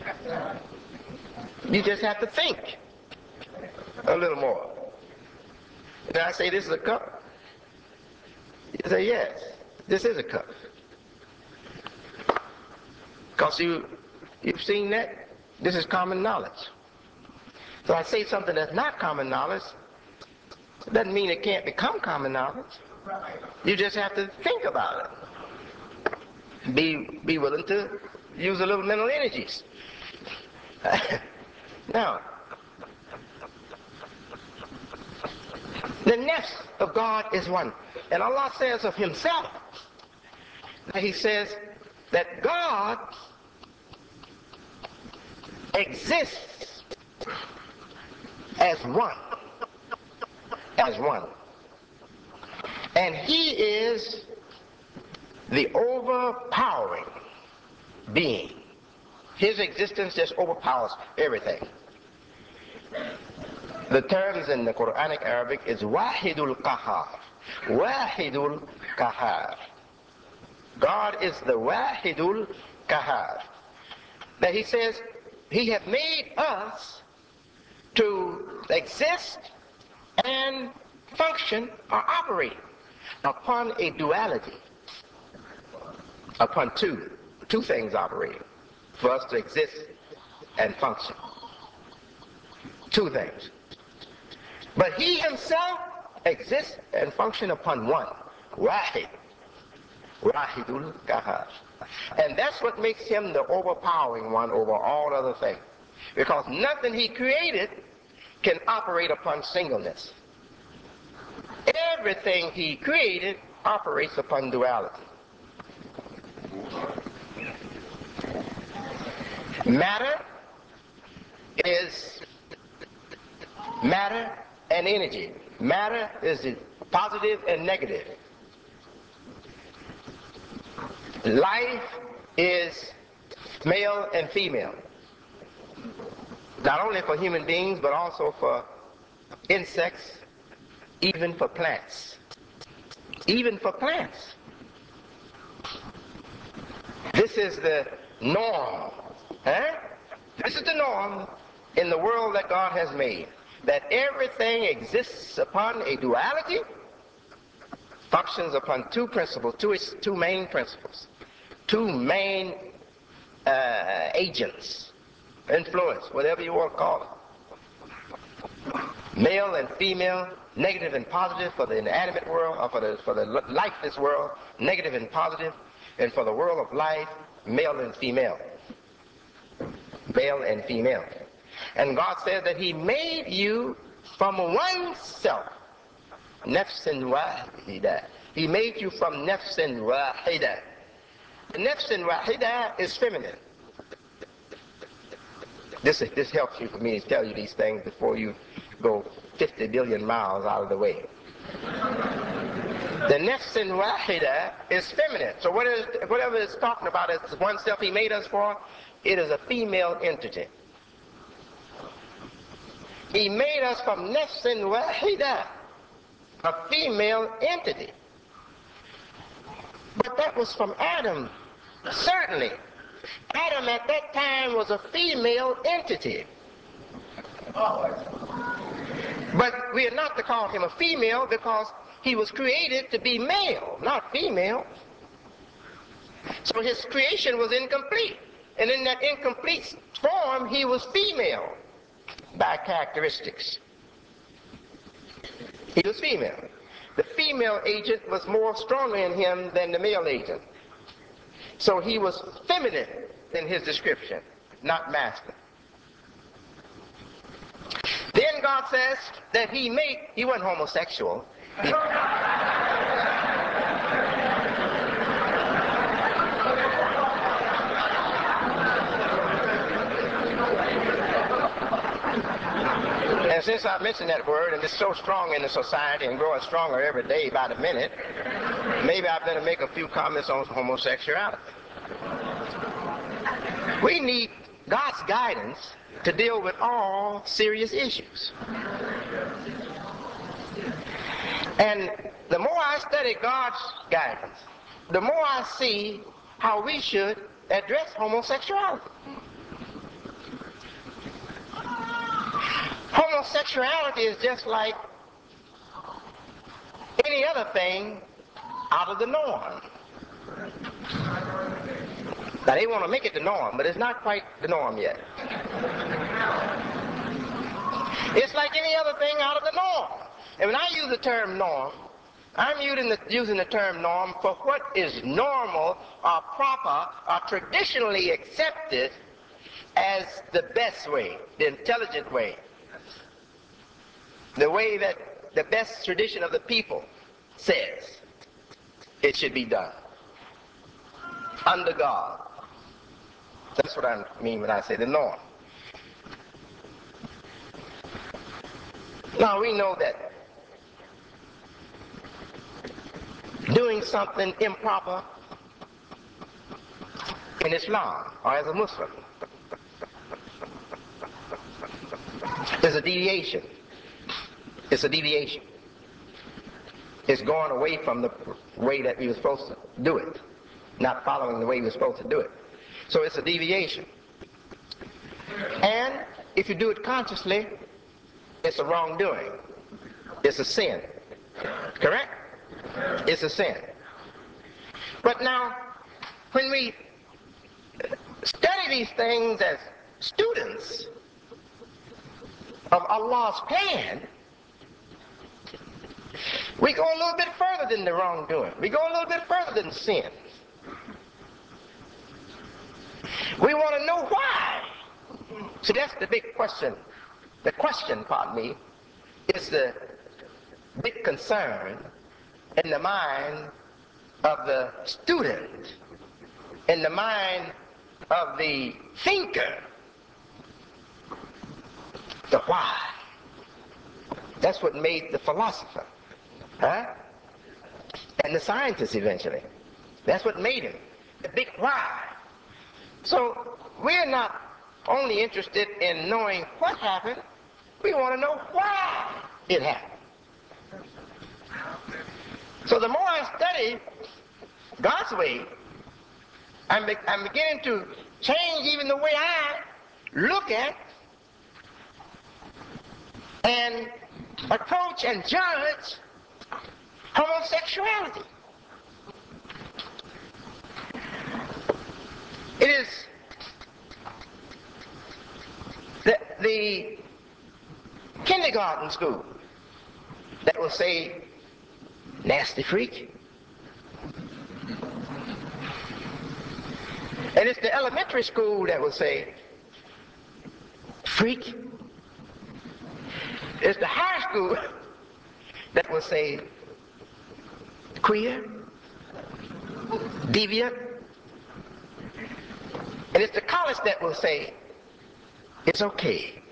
You just have to think a little more. And I say, this is a cup. You say, yes, this is a cup. Because you, you've seen that. This is common knowledge. So I say something that's not common knowledge, it doesn't mean it can't become common knowledge. You just have to think about it. Be, be willing to use a little mental energies. Now, the nafs of God is one. And Allah says of himself, that he says that God exists as one. As one. And he is the overpowering being. His existence just overpowers everything. The terms in the Quranic Arabic is Wahidul Qahar. Wahidul Qahar. God is the Wahidul Qahar. That he says, he has made us to exist and function or operate upon a duality. Upon two, two things operating for us to exist and function. Two things. But he himself exists and functions upon one. Wahid. Wahidul Qahar. And that's what makes him the overpowering one over all other things. Because nothing he created can operate upon singleness. Everything he created operates upon duality. Matter is matter and energy. Matter is the positive and negative. Life is male and female. Not only for human beings, but also for insects, even for plants. Even for plants. This is the norm. Huh? This is the norm in the world that God has made. That everything exists upon a duality, functions upon two principles, two, two main principles, two main uh, agents, influence, whatever you want to call it. Male and female, negative and positive for the inanimate world, or for the, for the lifeless world, negative and positive, and for the world of life, male and female. Male and female. And God said that he made you from one self. Nafsin wahida. He made you from nafsin wahida. Nafsin wahida is feminine. This, this helps you for me to tell you these things before you go fifty billion miles out of the way. The nafsin wahida is feminine. So what is, whatever it's talking about is one self he made us for, it is a female entity. He made us from nafsin wahida, a female entity. But that was from Adam, certainly. Adam at that time was a female entity. But we are not to call him a female because he was created to be male, not female. So his creation was incomplete. And in that incomplete form, he was female by characteristics. He was female. The female agent was more stronger in him than the male agent. So he was feminine in his description, not masculine. Then God says that he made, he wasn't homosexual. He, And since I mentioned that word, and it's so strong in the society and growing stronger every day by the minute, maybe I better make a few comments on homosexuality. We need God's guidance to deal with all serious issues. And the more I study God's guidance, the more I see how we should address homosexuality. Homosexuality is just like any other thing out of the norm. Now they want to make it the norm, but it's not quite the norm yet. It's like any other thing out of the norm. And when I use the term norm, I'm using the, using the term norm for what is normal or proper or traditionally accepted as the best way, the intelligent way. The way that the best tradition of the people says it should be done. Under God. That's what I mean when I say the norm. Now we know that doing something improper in Islam or as a Muslim is a deviation. It's a deviation. It's going away from the way that we were supposed to do it, not following the way we were supposed to do it. So it's a deviation. And if you do it consciously, it's a wrongdoing. It's a sin. Correct? It's a sin. But now, when we study these things as students of Allah's plan, we go a little bit further than the wrongdoing. We go a little bit further than sin. We want to know why. So that's the big question. The question, pardon me, is the big concern in the mind of the student, in the mind of the thinker. The why. That's what made the philosopher. Huh? And the scientist eventually. That's what made him. The big why. So we're not only interested in knowing what happened, we want to know why it happened. So the more I study God's way, I'm, be I'm beginning to change even the way I look at and approach and judge homosexuality. It is the, the kindergarten school that will say, nasty freak. And it's the elementary school that will say, freak. It's the high school that will say, queer, deviant. And it's the college that will say, It's okay.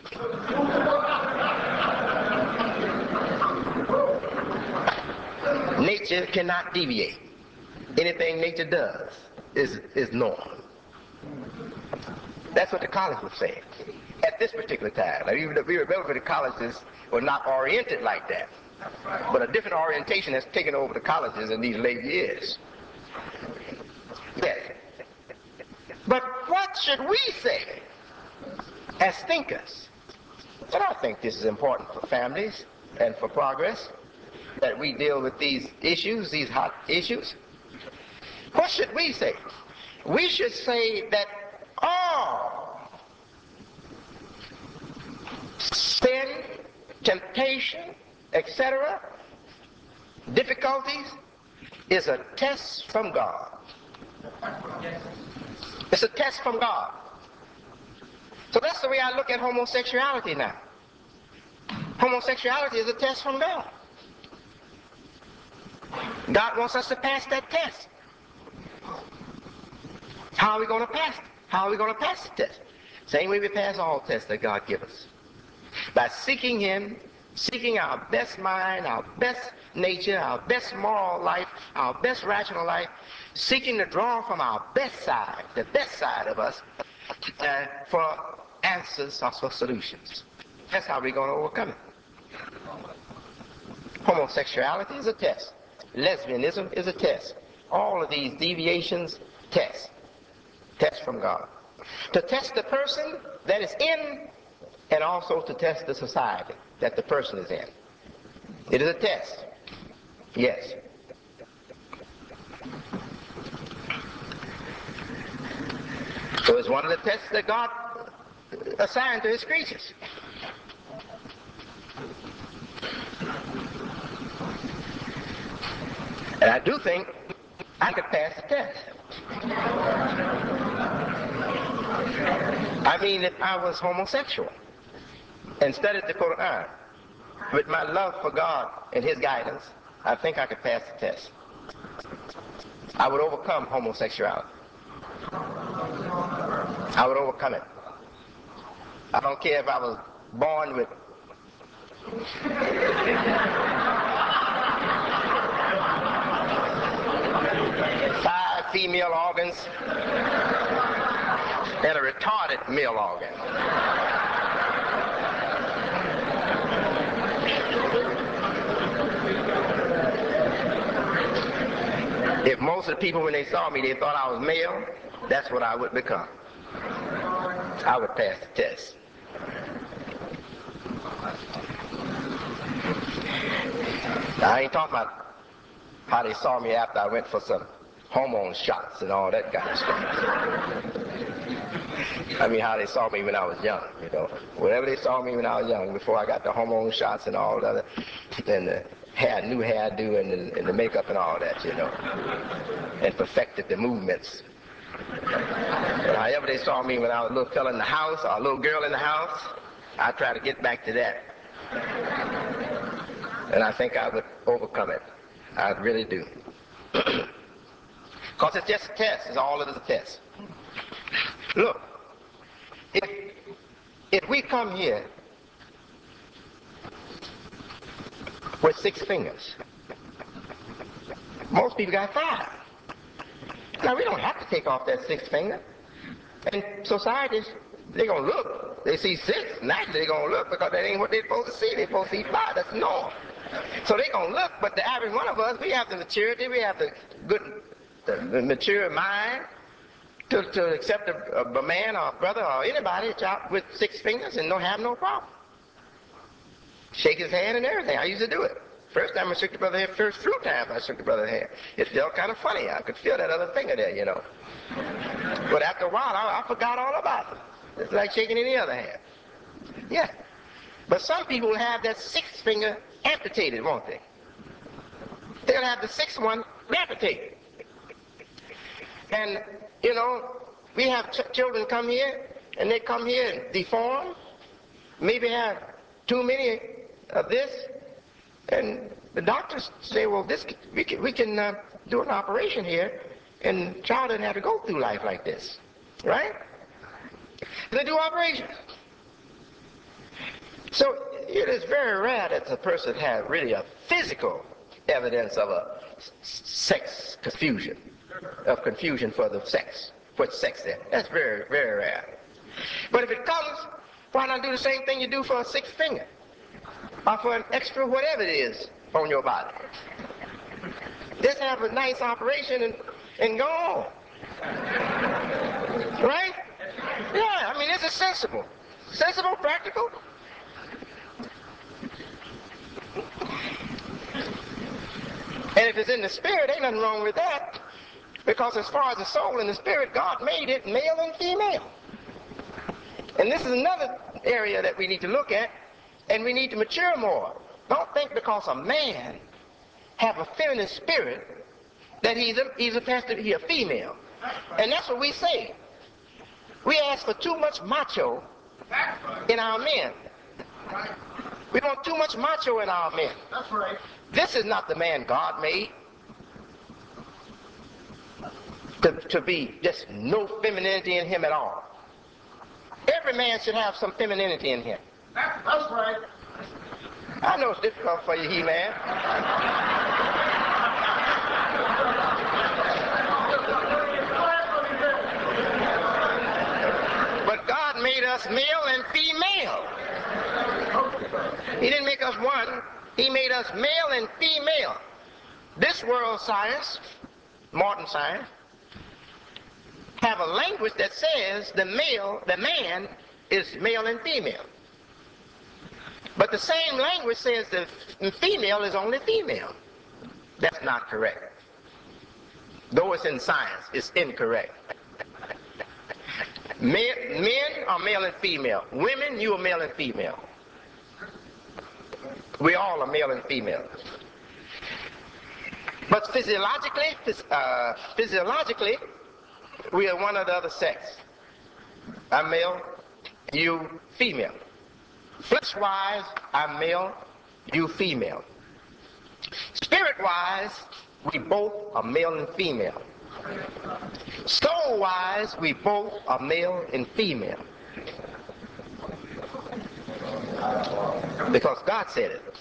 Nature cannot deviate. Anything nature does is, is normal. That's what the college was saying at this particular time. Now, even we remember the colleges were not oriented like that. But a different orientation has taken over the colleges in these late years. Yes. But what should we say as thinkers? And I think this is important for families and for progress, that we deal with these issues, these hot issues. What should we say? We should say that all sin, temptation, et cetera, difficulties is a test from God. It's a test from God. So that's the way I look at homosexuality now. Homosexuality is a test from God. God wants us to pass that test. How are we going to pass it? How are we going to pass the test? Same way we pass all tests that God gives us. By seeking Him, seeking our best mind, our best nature, our best moral life, our best rational life, seeking to draw from our best side, the best side of us, uh, for answers or for solutions. That's how we're going to overcome it. Homosexuality is a test. Lesbianism is a test. All of these deviations, tests. Test from God. To test the person that is in, and also to test the society that the person is in. It is a test. Yes. So it's one of the tests that God assigned to His creatures. And I do think I could pass the test. I mean, if I was homosexual and studied the Quran with my love for God and His guidance, I think I could pass the test. I would overcome homosexuality. I would overcome it. I don't care if I was born with five female organs and a retarded male organ. If most of the people, when they saw me, they thought I was male, that's what I would become. I would pass the test. I ain't talking about how they saw me after I went for some hormone shots and all that kind of stuff. I mean, how they saw me when I was young, you know. Whenever they saw me when I was young, before I got the hormone shots and all that, and the hair, new hairdo and the, and the makeup and all that, you know, and perfected the movements. But however they saw me when I was a little fella in the house or a little girl in the house, I try to get back to that. And I think I would overcome it. I really do. Because it's just a test. It's all it is, a test. Look, if, if we come here with six fingers, most people got five. Now, we don't have to take off that sixth finger. And societies, they're going to look. They see six, naturally they're going to look because that ain't what they're supposed to see. They're supposed to see five. That's normal. So they're going to look, but the average one of us, we have the maturity, we have the good, the, the mature mind to, to accept a, a man or a brother or anybody out with six fingers and don't have no problem. Shake his hand and everything. I used to do it. First time I shook the brother's hand, first few times I shook the brother's hand, it felt kind of funny. I could feel that other finger there, you know. But after a while, I, I forgot all about it. It's like shaking any other hand. Yeah. But some people have that sixth finger amputated, won't they? They'll have the sixth one amputated. And, you know, we have ch children come here, and they come here deformed, maybe have too many of this, and the doctors say, well, this we can, we can uh, do an operation here, and the child doesn't have to go through life like this, right? They do operations. So it is very rare that a person has really a physical evidence of a sex confusion, of confusion for the sex, for sex there. That's very, very rare. But if it comes, why not do the same thing you do for a sixth finger? Or for an extra whatever it is on your body. Just have a nice operation and, and go on. Right? Yeah, I mean, this is sensible. Sensible, practical. And if it's in the spirit, ain't nothing wrong with that. Because as far as the soul and the spirit, God made it male and female. And this is another area that we need to look at, and we need to mature more. Don't think because a man have a feminine spirit that he's a, he's a, has to be a female. And that's what we say. We ask for too much macho in our men. We want too much macho in our men. That's right. This is not the man God made. To, to be just no femininity in him at all. Every man should have some femininity in him. That's, that's right. I know it's difficult for you, He-Man. But God made us male and female. He didn't make us one. He made us male and female. This world science, modern science, have a language that says the male, the man, is male and female. But the same language says the female is only female. That's not correct. Though it's in science, it's incorrect. Men, men are male and female. Women, you are male and female. We all are male and female. But physiologically, uh, physiologically, we are one of the other sex. I'm male, you female. Flesh-wise, I'm male, you female. Spirit-wise, we both are male and female. Soul-wise, we both are male and female. Because God said it.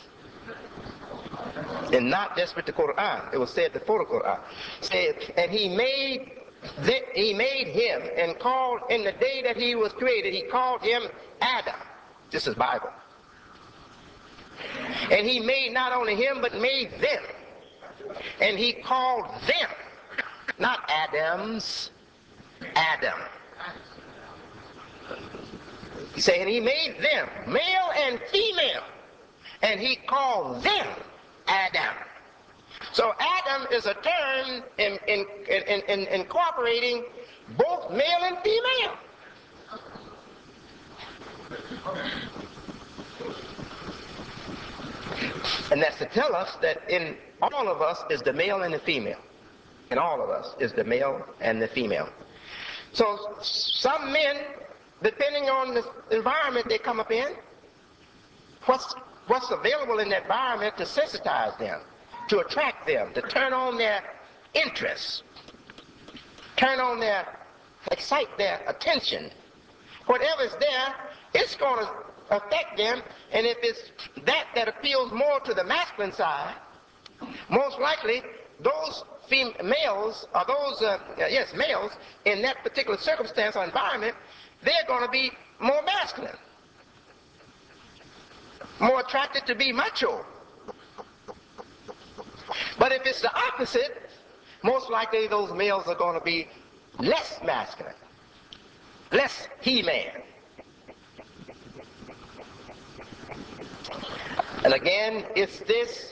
And not just with the Quran. It was said before the Quran. Said, and he made Then he made him and called, in the day that he was created, he called him Adam. This is Bible. And he made not only him, but made them. And he called them, not Adams, Adam. He said, and he made them, male and female. And he called them Adam. So Adam is a term in, in, in, in, incorporating both male and female. And that's to tell us that in all of us is the male and the female. In all of us is the male and the female. So some men, depending on the environment they come up in, what's, what's available in that environment to sensitize them, to attract them, to turn on their interests, turn on their, excite their attention. Whatever's there, it's going to affect them, and if it's that that appeals more to the masculine side, most likely those males, or those, uh, yes, males, in that particular circumstance or environment, they're going to be more masculine, more attracted to be macho. But if it's the opposite, most likely those males are going to be less masculine, less he-man. And again, it's this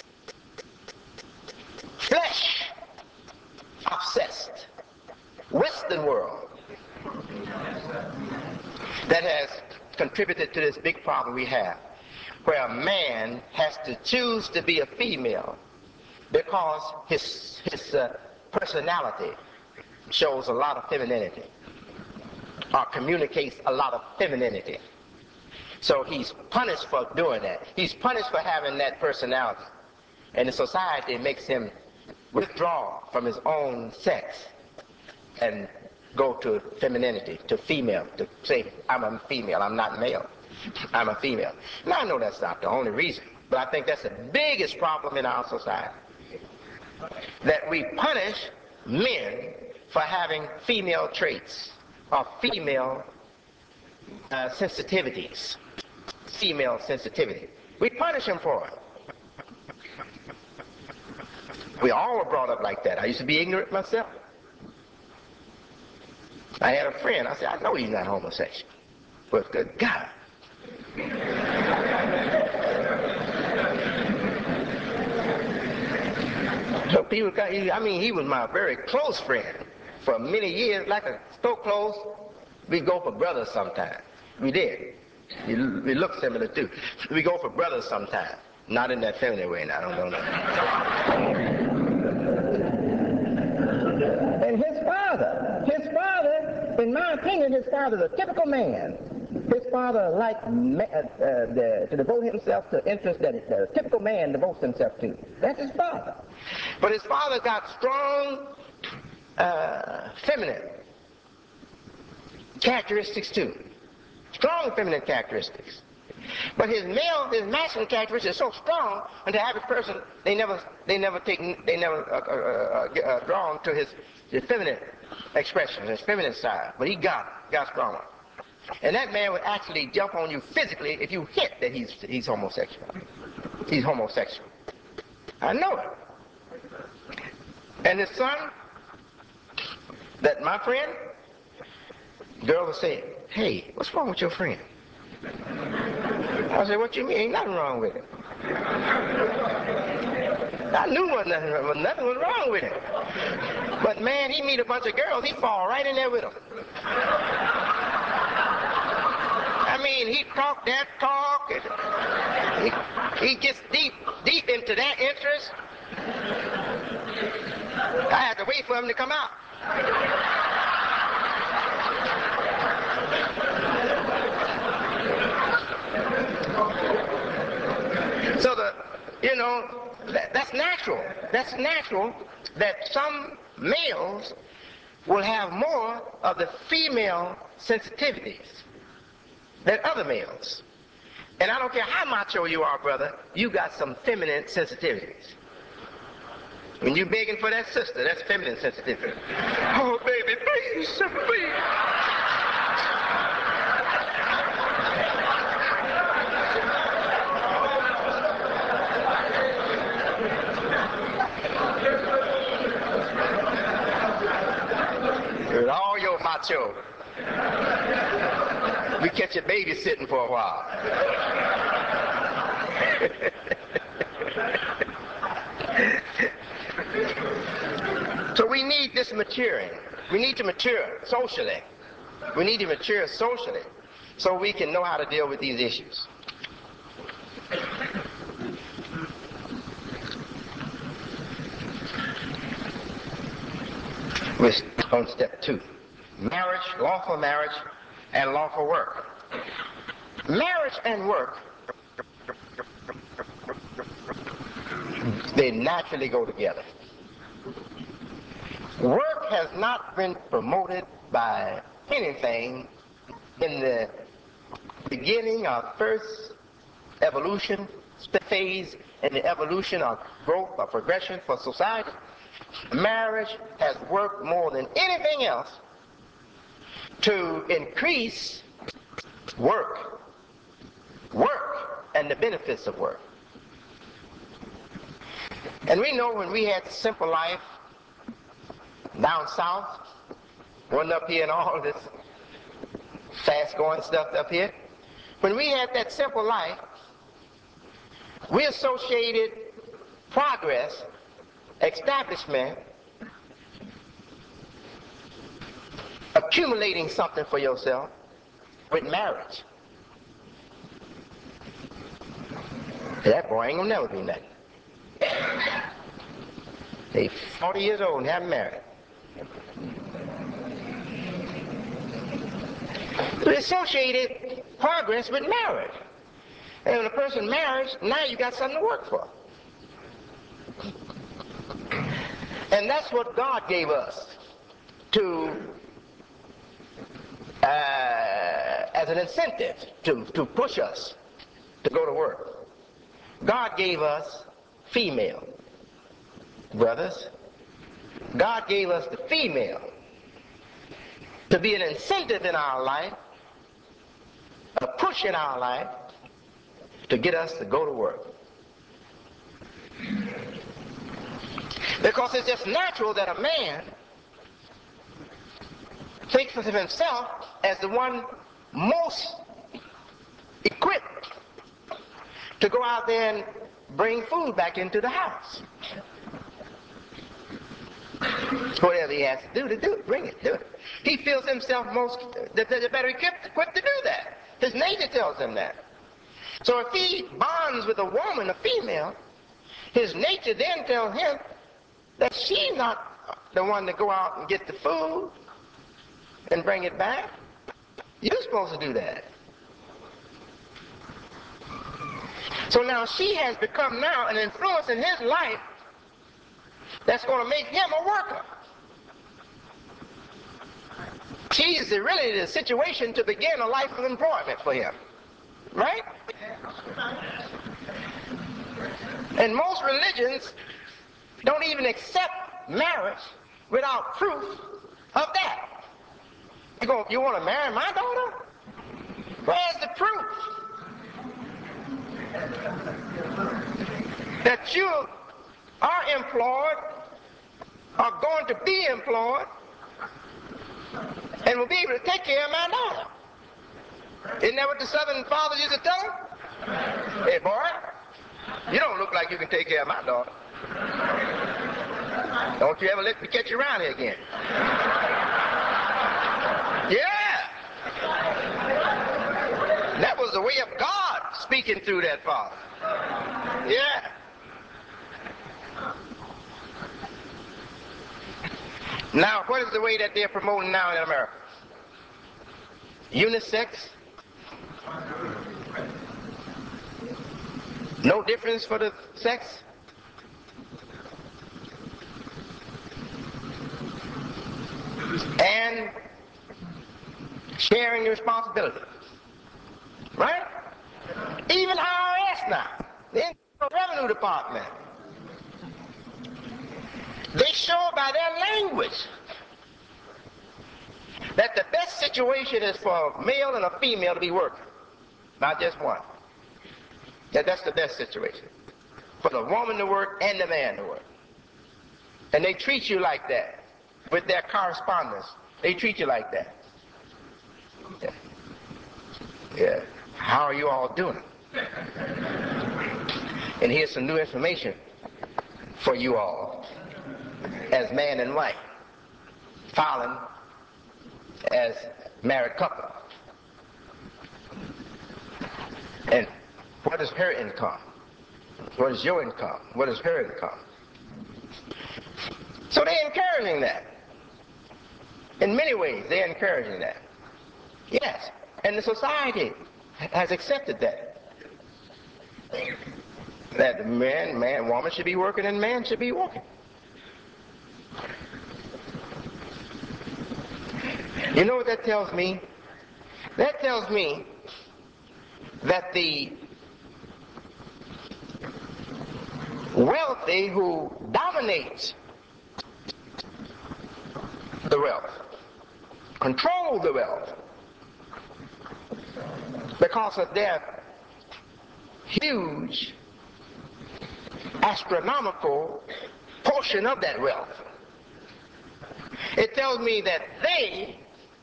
flesh-obsessed Western world that has contributed to this big problem we have, where a man has to choose to be a female because his, his uh, personality shows a lot of femininity, or communicates a lot of femininity. So he's punished for doing that. He's punished for having that personality. And the society makes him withdraw from his own sex and go to femininity, to female, to say, I'm a female, I'm not male. I'm a female. Now I know that's not the only reason, but I think that's the biggest problem in our society. That we punish men for having female traits or female uh, sensitivities. Female sensitivity. We punish them for it. We all were brought up like that. I used to be ignorant myself. I had a friend. I said, I know he's not homosexual. But good God. So people got, I mean, he was my very close friend for many years, like a so close. We go for brothers sometimes. We did. We, we look similar too. We go for brothers sometimes. Not in that feminine way, and I don't know that. And his father, his father, in my opinion, his father's a typical man. His father liked uh, uh, to devote himself to interests that a typical man devotes himself to. That's his father. But his father got strong uh, feminine characteristics too. Strong feminine characteristics. But his male, his masculine characteristics are so strong, and the average person, they never, they never take, they never uh, uh, uh, uh, drawn to his, his feminine expression, his feminine side. But he got, got stronger. And that man would actually jump on you physically if you hit that he's, he's homosexual. He's homosexual. I know it. And his son, that my friend, girl would say, hey, what's wrong with your friend? I said, what you mean? Ain't nothing wrong with him. I knew what nothing, nothing was wrong with him. But man, he meet a bunch of girls, he fall right in there with them. I mean, he talk that talk, and he, he gets deep, deep into that interest. I had to wait for him to come out. So the, you know, that, that's natural. That's natural that some males will have more of the female sensitivities than other males. And I don't care how macho you are, brother, you got some feminine sensitivities. When you're begging for that sister, that's feminine sensitivity. Oh, baby, please, please. With all your macho, we catch you babysitting for a while. So we need this maturing. We need to mature socially. We need to mature socially so we can know how to deal with these issues. We're on step two. Marriage, lawful marriage, and lawful work. Marriage and work, they naturally go together. Work has not been promoted by anything in the beginning of first evolution phase in the evolution of growth or progression for society. Marriage has worked more than anything else to increase work, work and the benefits of work. And we know when we had the simple life down south, wasn't up here and all this fast-going stuff up here. When we had that simple life, we associated progress, establishment, accumulating something for yourself with marriage. That boy ain't gonna never be nothing. They forty years old and haven't married. We associated progress with marriage. And when a person marries, now you got something to work for. And that's what God gave us to uh, as an incentive to, to push us to go to work. God gave us female brothers. God gave us the female to be an incentive in our life, a push in our life to get us to go to work. Because it's just natural that a man thinks of himself as the one most equipped to go out there and bring food back into the house. Whatever he has to do to do it, bring it, do it. He feels himself most the, the better equipped, equipped to do that. His nature tells him that. So if he bonds with a woman, a female, his nature then tells him that she's not the one to go out and get the food and bring it back. You're supposed to do that. So now she has become now an influence in his life that's going to make him a worker. She's really the situation to begin a life of employment for him. Right? And most religions don't even accept marriage without proof of that. You go, you want to marry my daughter? Where's the proof that you are employed, are going to be employed, and will be able to take care of my daughter? Isn't that what the Southern fathers used to tell them? Hey, boy, you don't look like you can take care of my daughter. Don't you ever let me catch you around here again. Yeah. That was the way of God speaking through that father. Yeah. Now, what is the way that they're promoting now in America? Unisex. No difference for the sex. And sharing the responsibility. Right? Even I R S now, the Revenue Department, they show by their language that the best situation is for a male and a female to be working, not just one. That that's the best situation. For the woman to work and the man to work. And they treat you like that. With their correspondence, they treat you like that. Yeah. Yeah. How are you all doing? And here's some new information for you all as man and wife, filing as married couple. And what is her income? What is your income? What is her income? So they're encouraging that. In many ways, they're encouraging that. Yes, and the society has accepted that. That man, man, woman should be working and man should be working. You know what that tells me? That tells me that the wealthy who dominate the wealth, control the wealth, because of their huge astronomical portion of that wealth. It tells me that they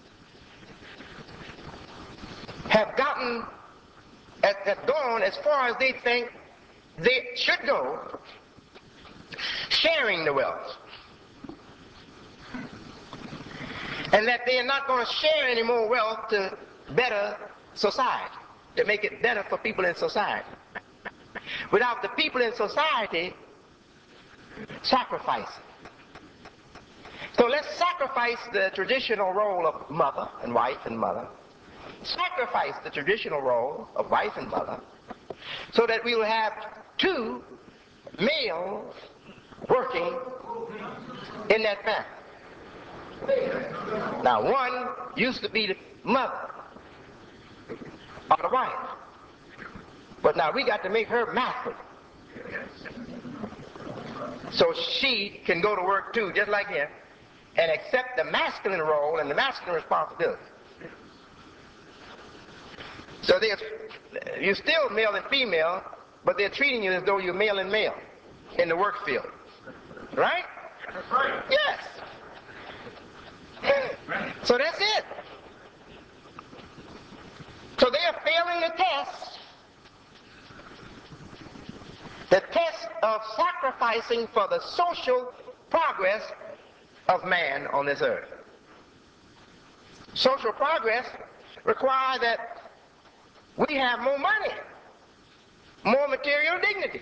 have gotten, have gone as far as they think they should go, sharing the wealth. And that they are not going to share any more wealth to better society, to make it better for people in society. Without the people in society sacrificing. So let's sacrifice the traditional role of mother and wife and mother. Sacrifice the traditional role of wife and mother so that we will have two males working in that family. Now one used to be the mother or the wife. But now we got to make her masculine, so she can go to work too, just like him, and accept the masculine role and the masculine responsibility. So there's, you're still male and female, but they're treating you as though you're male and male in the work field. Right? That's right. Yes. So that's it. So they are failing the test. The test of sacrificing for the social progress of man on this earth. Social progress requires that we have more money, more material dignity,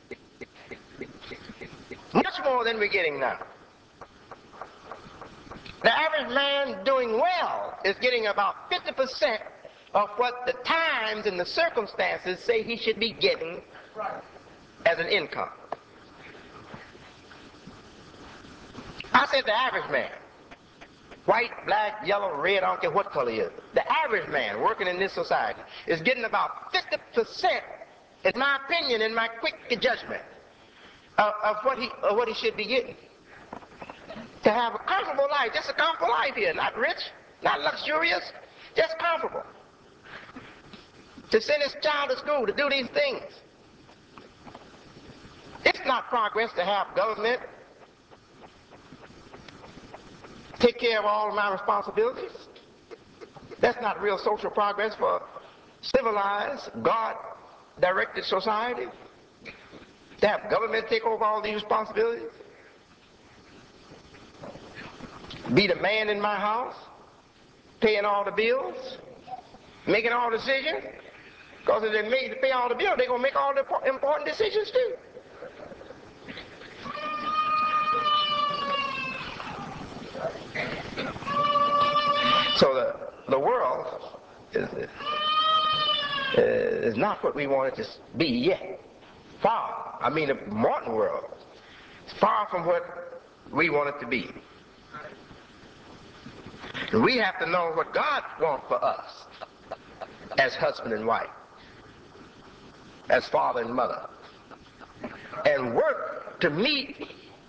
much more than we're getting now. The average man doing well is getting about fifty percent of what the times and the circumstances say he should be getting as an income. I said the average man. White, black, yellow, red, I don't care what color he is. The average man working in this society is getting about fifty percent, in my opinion, in my quick judgment, of, of, what he, of what he should be getting. To have a comfortable life, just a comfortable life here, not rich, not luxurious, just comfortable. To send his child to school, to do these things. It's not progress to have government take care of all of my responsibilities. That's not real social progress for civilized, God-directed society. To have government take over all these responsibilities. Be the man in my house, paying all the bills, making all the decisions. Because if they're made to pay all the bills, they're going to make all the important decisions too. So the, the world is, is not what we want it to be yet. Far. I mean, the modern world is far from what we want it to be. And we have to know what God wants for us as husband and wife, as father and mother, and work to meet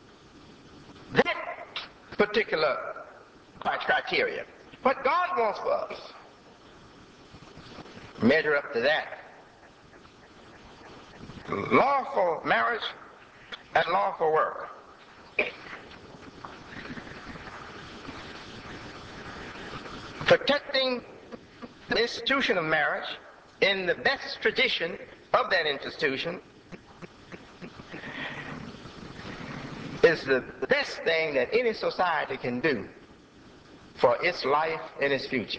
that particular criteria. What God wants for us. Measure up to that. Lawful marriage and lawful work. Protecting the institution of marriage in the best tradition of that institution is the best thing that any society can do for its life and its future.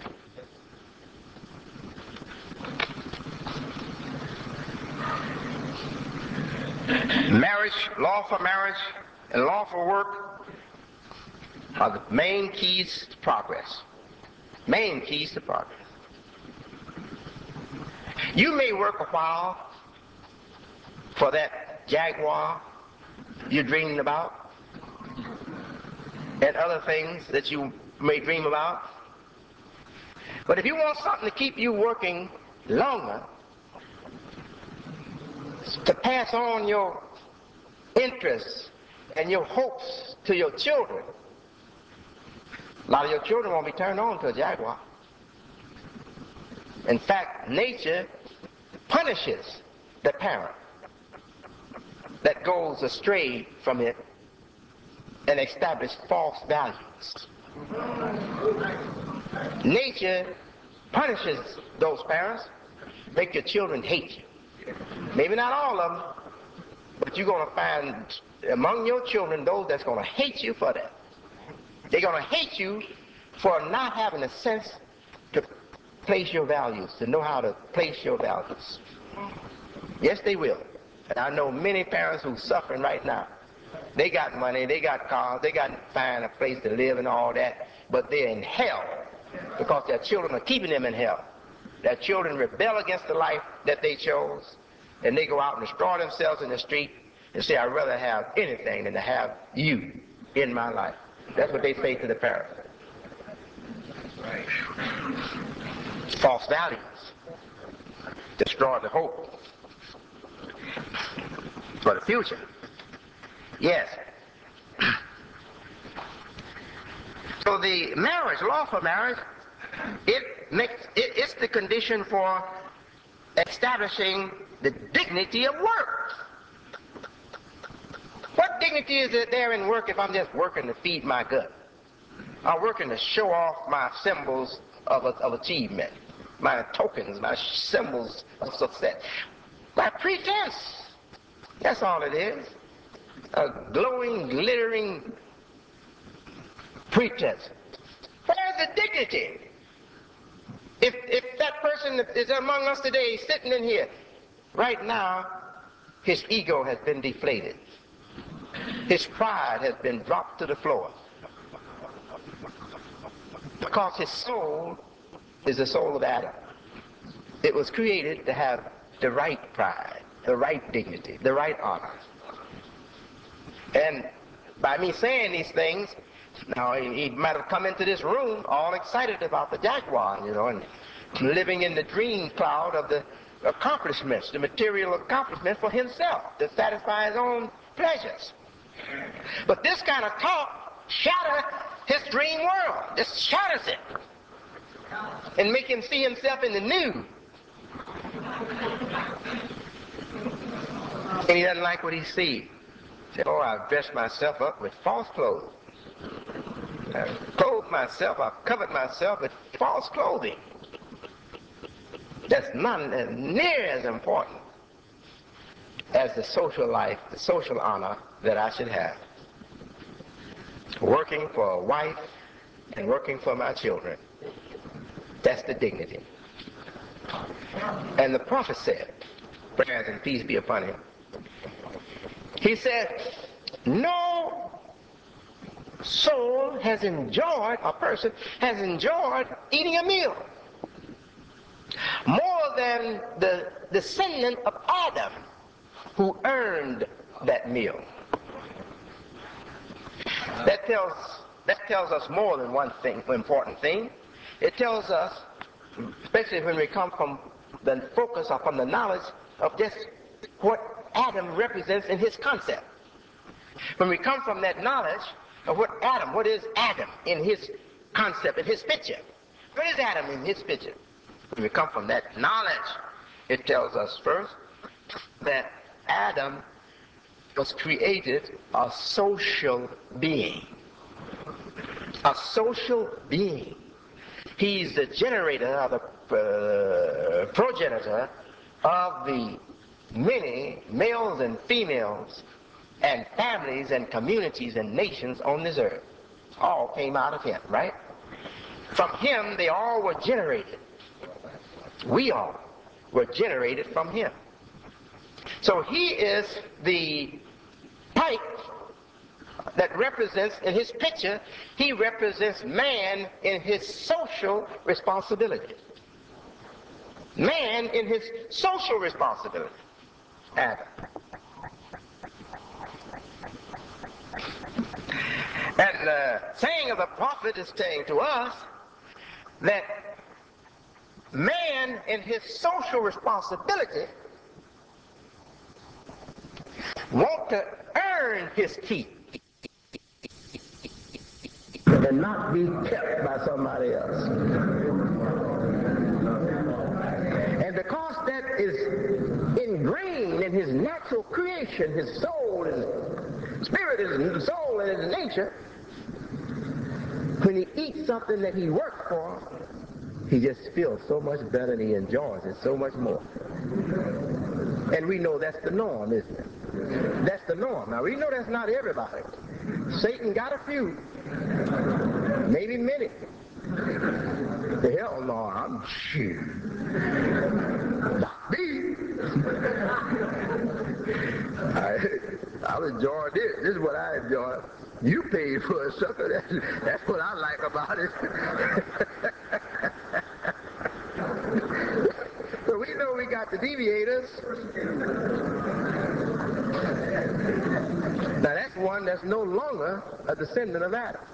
Marriage, lawful marriage, and lawful work are the main keys to progress. Main keys to progress. You may work a while for that Jaguar you're dreaming about, and other things that you may dream about. But if you want something to keep you working longer, to pass on your interests and your hopes to your children, a lot of your children won't be turned on to a Jaguar. In fact, nature punishes the parent that goes astray from it and establishes false values. Nature punishes those parents, make your children hate you. Maybe not all of them, but you're going to find among your children those that's going to hate you for that. They're going to hate you for not having a sense to place your values, to know how to place your values. Yes, they will. And I know many parents who are suffering right now. They got money, they got cars, they got find a place to live and all that, but they're in hell because their children are keeping them in hell. Their children rebel against the life that they chose, and they go out and destroy themselves in the street and say, I'd rather have anything than to have you in my life. That's what they say to the parents. False values. destroy the hope for the future. Yes. So the marriage, lawful marriage, it makes it, it's the condition for establishing the dignity of work. What dignity is it there in work if I'm just working to feed my gut? I'm working to show off my symbols of, of achievement, my tokens, my symbols of success. By pretense. That's all it is. A glowing, glittering pretense. Where's the dignity? If, if that person is among us today, sitting in here, right now, his ego has been deflated. His pride has been dropped to the floor. Because his soul is the soul of Adam. It was created to have the right pride, the right dignity, the right honor. And by me saying these things, now he, he might have come into this room all excited about the Jaguar, you know, and living in the dream cloud of the accomplishments, the material accomplishments for himself to satisfy his own pleasures. But this kind of talk shatters his dream world. Just shatters it. And make him see himself in the nude. And he doesn't like what he sees. He says, oh, I've dressed myself up with false clothes. I've clothed myself, I've covered myself with false clothing. That's not near as important as the social life, the social honor that I should have. Working for a wife and working for my children. That's the dignity. And the prophet said, prayers and peace be upon him. He said, no soul has enjoyed, a person has enjoyed eating a meal more than the descendant of Adam who earned that meal. That tells, that tells us more than one thing, important thing. It tells us, especially when we come from the focus or from the knowledge of just what Adam represents in his concept. When we come from that knowledge of what Adam, what is Adam in his concept, in his picture. What is Adam in his picture? When we come from that knowledge, it tells us first that Adam was created a social being. A social being. He's the generator, or the uh, progenitor of the many males and females and families and communities and nations on this earth. All came out of him, right? From him, they all were generated. We all were generated from him. So he is the type that represents, in his picture, he represents man in his social responsibility. Man in his social responsibility. Adam. And the saying of the prophet is saying to us that man in his social responsibility wants to earn his keep and not be kept by somebody else. And because that is ingrained in his natural creation, his soul, his spirit, his soul, and his nature, when he eats something that he worked for, he just feels so much better and he enjoys it so much more. And we know that's the norm, isn't it? That's the norm. Now, we know that's not everybody. Satan got a few. Maybe many. The hell no, I'm sure. Not me. I, I'll enjoy this. This is what I enjoy. You paid for it, sucker. That's, that's what I like about it. So we know we got the deviators. Now that's one that's no longer a descendant of Adam.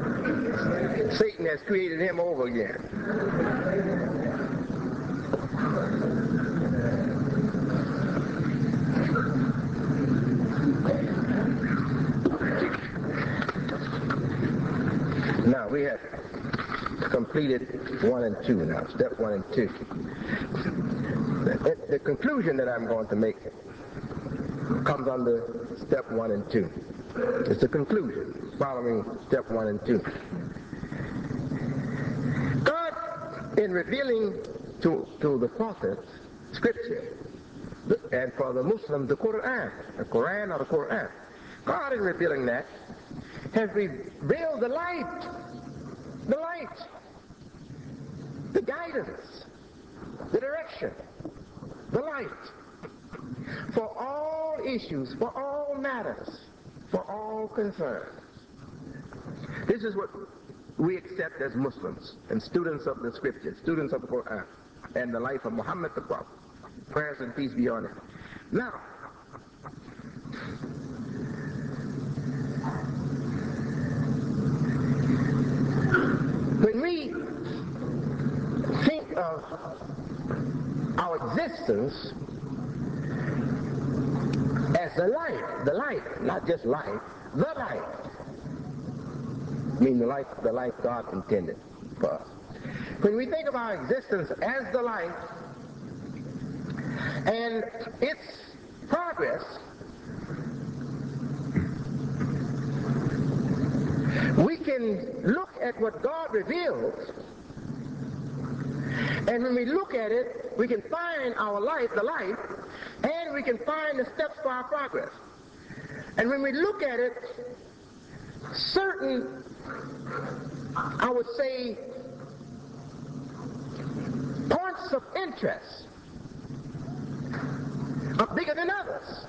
Satan has created him over again. Now we have completed one and two now, step one and two. The, the conclusion that I'm going to make comes under step one and two. It's the conclusion following step one and two. God, in revealing to, to the prophets Scripture, and for the Muslims the Quran, the Quran or the Quran, God in revealing that has revealed the light, the light, the guidance, the direction, the light for all issues, for all matters, for all concerns. This is what we accept as Muslims and students of the Scriptures, students of the Quran and the life of Muhammad the Prophet. Prayers and peace be on him. Now, when we think of our existence as the light, the light, not just light, the light, I mean the life, the life God intended for us. When we think of our existence as the light and its progress, we can look at what God reveals, and when we look at it, we can find our life, the light, and we can find the steps for our progress. And when we look at it, certain, I would say, points of interest are bigger than others.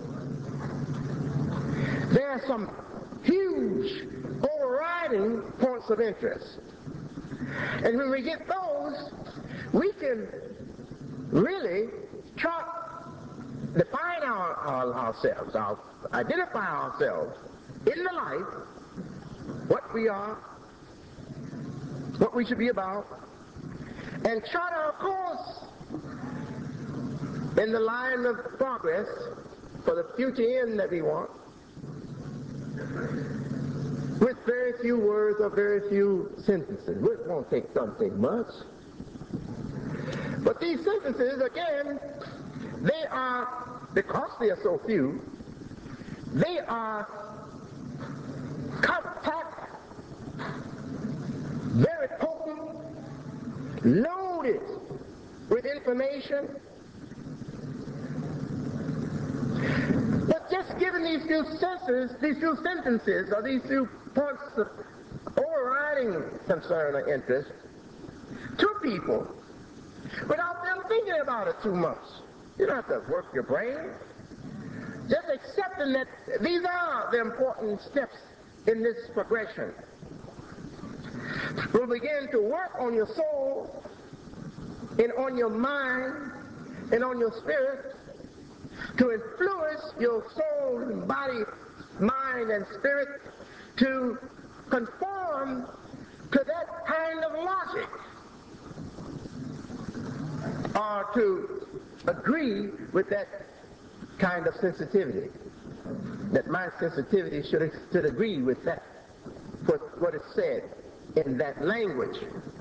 There are some huge overriding points of interest. And when we get those, we can really try to define our, our, ourselves, our, identify ourselves in the light, what we are, what we should be about, and chart our course in the line of progress for the future end that we want, with very few words or very few sentences. It won't take, don't take much. But these sentences, again, they are, because they are so few, they are compact, very potent, loaded with information. But just given these few sentences, these few sentences, or these few points of overriding concern or interest to people, without them thinking about it too much. You don't have to work your brain. Just accepting that these are the important steps in this progression will begin to work on your soul and on your mind and on your spirit to influence your soul and body, mind, and spirit to conform to that kind of logic, or to agree with that kind of sensitivity, that my sensitivity should, should agree with that, what, what is said in that language.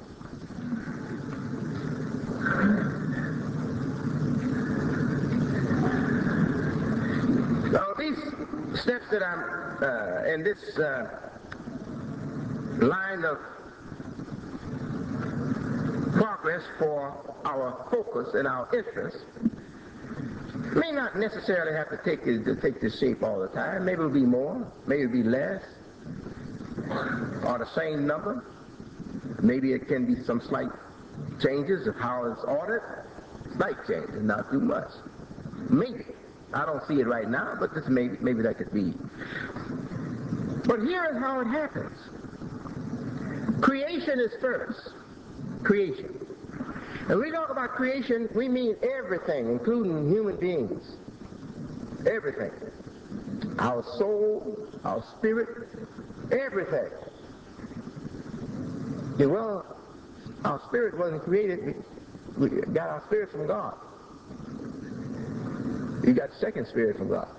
So these steps that I'm uh, in this uh, line of progress for our focus and our interest may not necessarily have to take this, to take this shape all the time. Maybe it'll be more, maybe it'll be less, or the same number. Maybe it can be some slight changes of how it's ordered. Slight changes, not too much. Maybe. I don't see it right now, but this maybe, maybe that could be. But here is how it happens. Creation is first. Creation. And when we talk about creation, we mean everything, including human beings. Everything. Our soul, our spirit, everything. Yeah, well, our spirit wasn't created We got our spirit from God. You got the second spirit from God.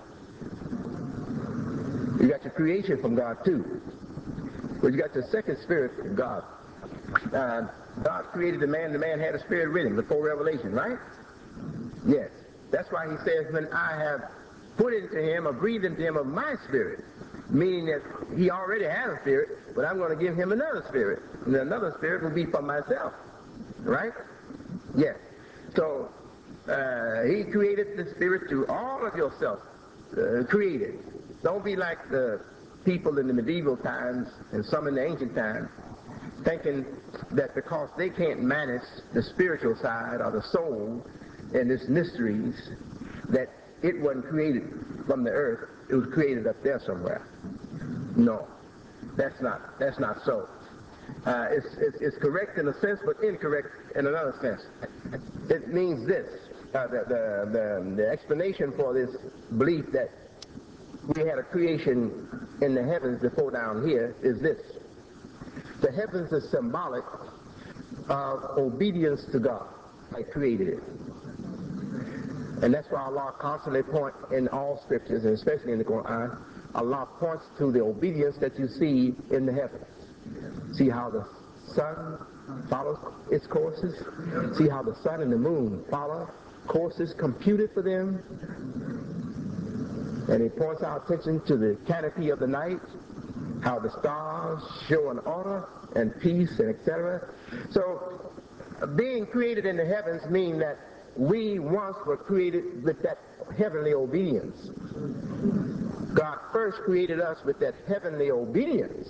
You got your creation from God too. But you got your second spirit from God. Uh, God created the man, the man had a spirit with him before Revelation, right? Yes. That's why he says, when I have put into him or breathed into him of my spirit, meaning that he already had a spirit, but I'm going to give him another spirit. And another spirit will be for myself. Right? Yes. So, uh, he created the spirit to all of yourself. Uh, created. Don't be like the people in the medieval times and some in the ancient times, thinking that because they can't manage the spiritual side or the soul and its mysteries, that it wasn't created from the earth, it was created up there somewhere. No, that's not, that's not so. Uh, it's, it's, it's correct in a sense, but incorrect in another sense. It means this, uh, the, the, the, the explanation for this belief that we had a creation in the heavens before down here is this. The heavens is symbolic of obedience to God. I created it. And that's why Allah constantly points in all scriptures, and especially in the Quran, Allah points to the obedience that you see in the heavens. See how the sun follows its courses? See how the sun and the moon follow courses computed for them? And he points our attention to the canopy of the night, how the stars show an order and peace and et cetera. So being created in the heavens means that we once were created with that heavenly obedience. God first created us with that heavenly obedience.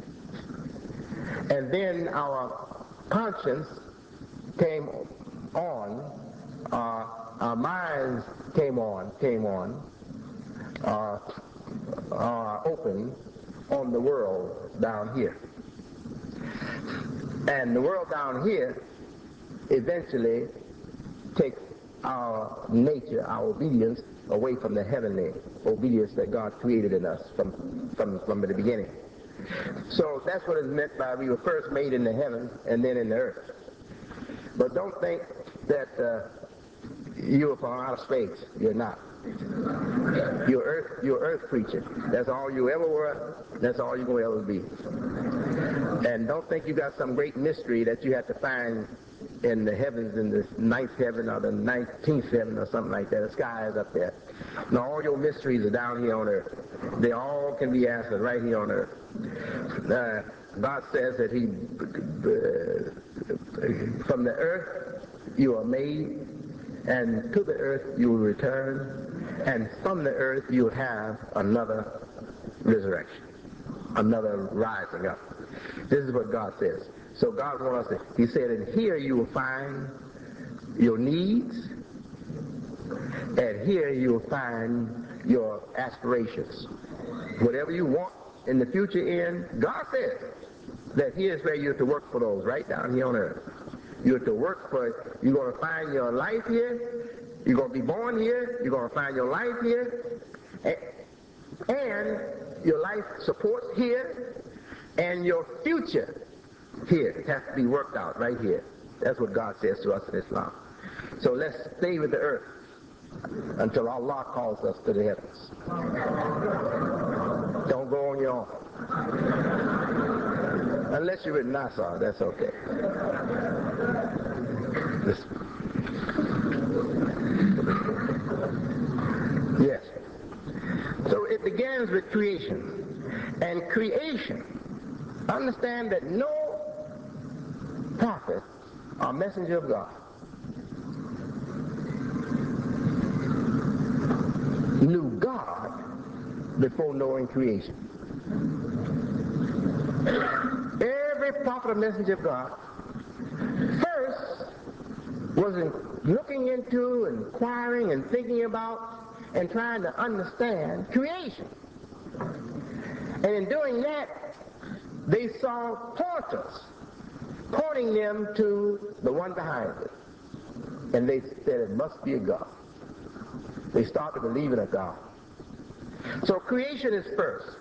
And then our conscience came on, uh, our minds came on, came on, uh, are open on the world down here. And the world down here eventually takes our nature, our obedience, away from the heavenly obedience that God created in us from, from, from the beginning. So that's what is meant by we were first made in the heavens and then in the earth. But don't think that uh, you are from outer space. You're not. You're earth, you're earth creature. That's all you ever were. That's all you're going to ever be. And don't think you got some great mystery that you have to find in the heavens, in the ninth heaven or the nineteenth heaven or something like that. The sky is up there. Now all your mysteries are down here on earth. They all can be answered right here on earth. Uh, God says that he, uh, from the earth you are made, and to the earth you will return, and from the earth you will have another resurrection, another rising up. This is what God says. So God wants us to, he said, and here you will find your needs, and here you will find your aspirations. Whatever you want in the future in, God says that here's where you're to work for those, right down here on earth. You're to work for, you're going to find your life here, you're going to be born here, you're going to find your life here, and, and your life supports here, and your future here has to be worked out right here. That's what God says to us in Islam. So let's stay with the earth until Allah calls us to the heavens. Don't go on your own. Unless you're with NASA, that's okay. Listen. Yes. So it begins with creation. And creation, understand that no prophet or messenger of God knew God before knowing creation. Every prophet or messenger of God first was in looking into, inquiring, and thinking about, and trying to understand creation. And in doing that, they saw pointers pointing them to the one behind it. And they said it must be a God. They started believing a God. So creation is first.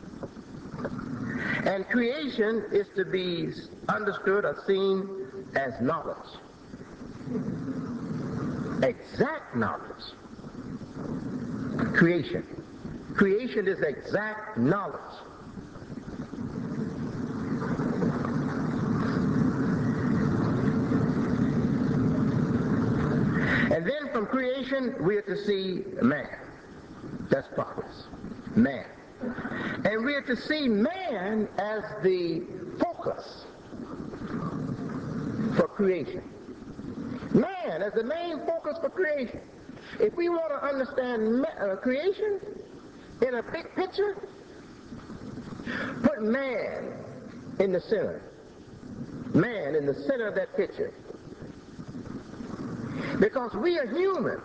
And creation is to be understood or seen as knowledge. exact knowledge. Creation. Creation is exact knowledge. And then from creation, we are to see man. That's progress. Man. And we are to see man as the focus for creation. Man as the main focus for creation. If we want to understand uh, creation in a big picture, put man in the center. Man in the center of that picture. Because we are human.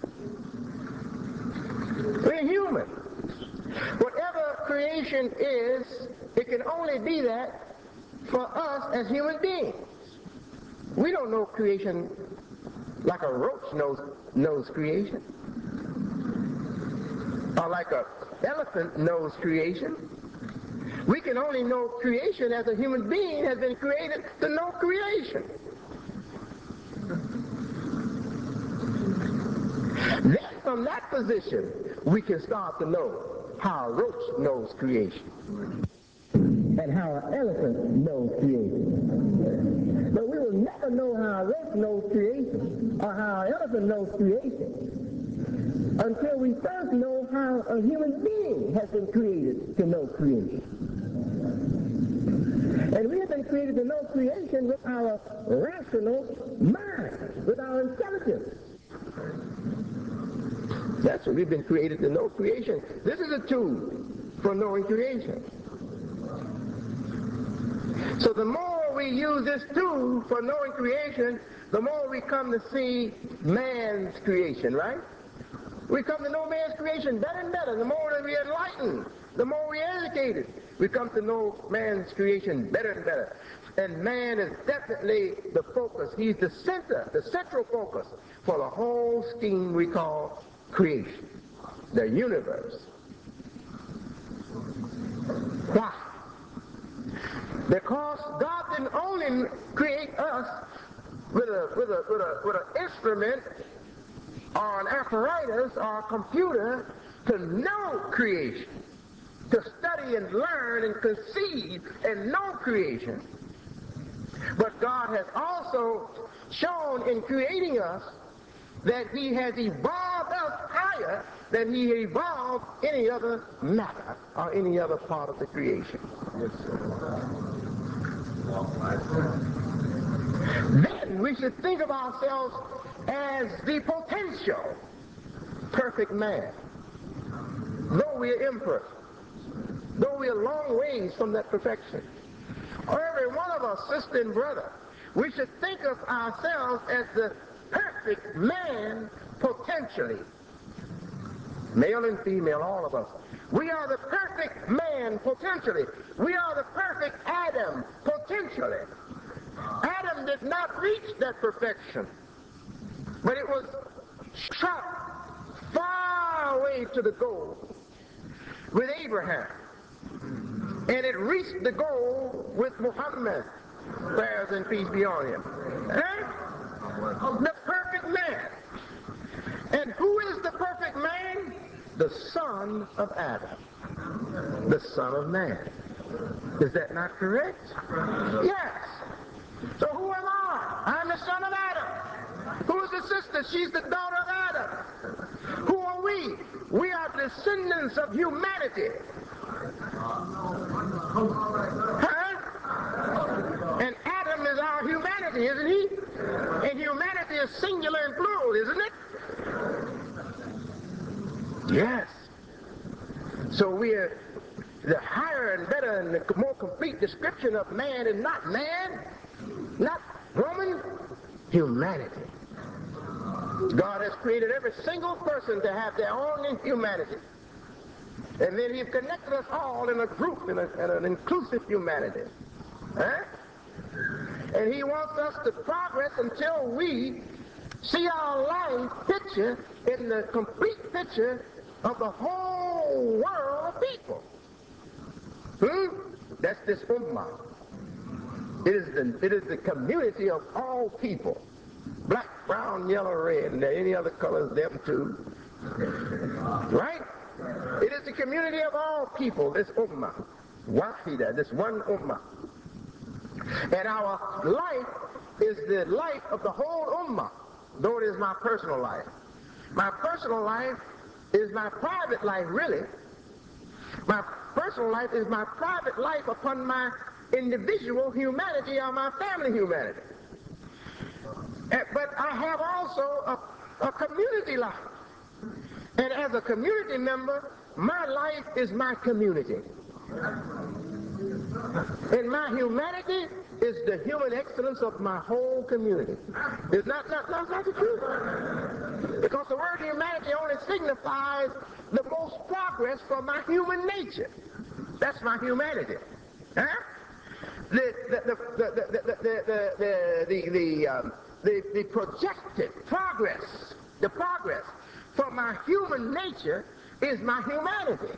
We're human. Whatever creation is, it can only be that for us as human beings. We don't know creation like a roach knows, knows creation. Or like an elephant knows creation. We can only know creation as a human being has been created to know creation. Then from that position, we can start to know how a roach knows creation. And how an elephant knows creation. But we will never know how a roach knows creation or how an elephant knows creation until we first know how a human being has been created to know creation. And we have been created to know creation with our rational mind, with our intelligence. That's what we've been created to know creation. This is a tool for knowing creation. So the more we use this tool for knowing creation, the more we come to see man's creation, right? We come to know man's creation better and better. The more that we are enlightened, the more we are educated, we come to know man's creation better and better. And man is definitely the focus. He's the center, the central focus for the whole scheme we call creation, the universe. Why? Because God didn't only create us with a with a with a with an instrument or an apparatus or a computer to know creation, to study and learn and conceive and know creation. But God has also shown in creating us that he has evolved us higher than he evolved any other matter or any other part of the creation. Yes, then we should think of ourselves as the potential perfect man. Though we are imperfect, though we are long ways from that perfection, or every one of us, sister and brother, we should think of ourselves as the perfect man potentially. Male and female, all of us. We are the perfect man potentially. We are the perfect Adam potentially. Adam did not reach that perfection, but it was shot far away to the goal with Abraham. And it reached the goal with Muhammad, prayers and peace be on him. Eh? The perfect man. And who is the perfect man? The son of Adam. The son of man. Is that not correct? Yes. So who am I? I'm the son of Adam. Who is the sister? She's the daughter of Adam. Who are we? We are descendants of humanity. Huh? And Adam is our humanity, isn't he? And humanity is singular and plural, isn't it? Yes. So we are the higher and better and the more complete description of man is not man, not woman, humanity. God has created every single person to have their own humanity. And then he's connected us all in a group, in, a, in an inclusive humanity. Huh? And he wants us to progress until we see our life picture in the complete picture of the whole world of people. Hmm? That's this ummah. It is the, it is the community of all people. black, brown, yellow, red, and any other colors, them too. Right? It is the community of all people, this ummah. Wahida, this one ummah. And our life is the life of the whole ummah, though it is my personal life. My personal life is my private life, really. My personal life is my private life upon my individual humanity or my family humanity. But I have also a, a community life. And as a community member, my life is my community. And my humanity is the human excellence of my whole community. It's not, not, not, not the truth. Because the word humanity only signifies the most progress for my human nature. That's my humanity. Huh? The, the, the, the, the, the, the, the, the, the, um, the, the projected progress, the progress for my human nature is my humanity.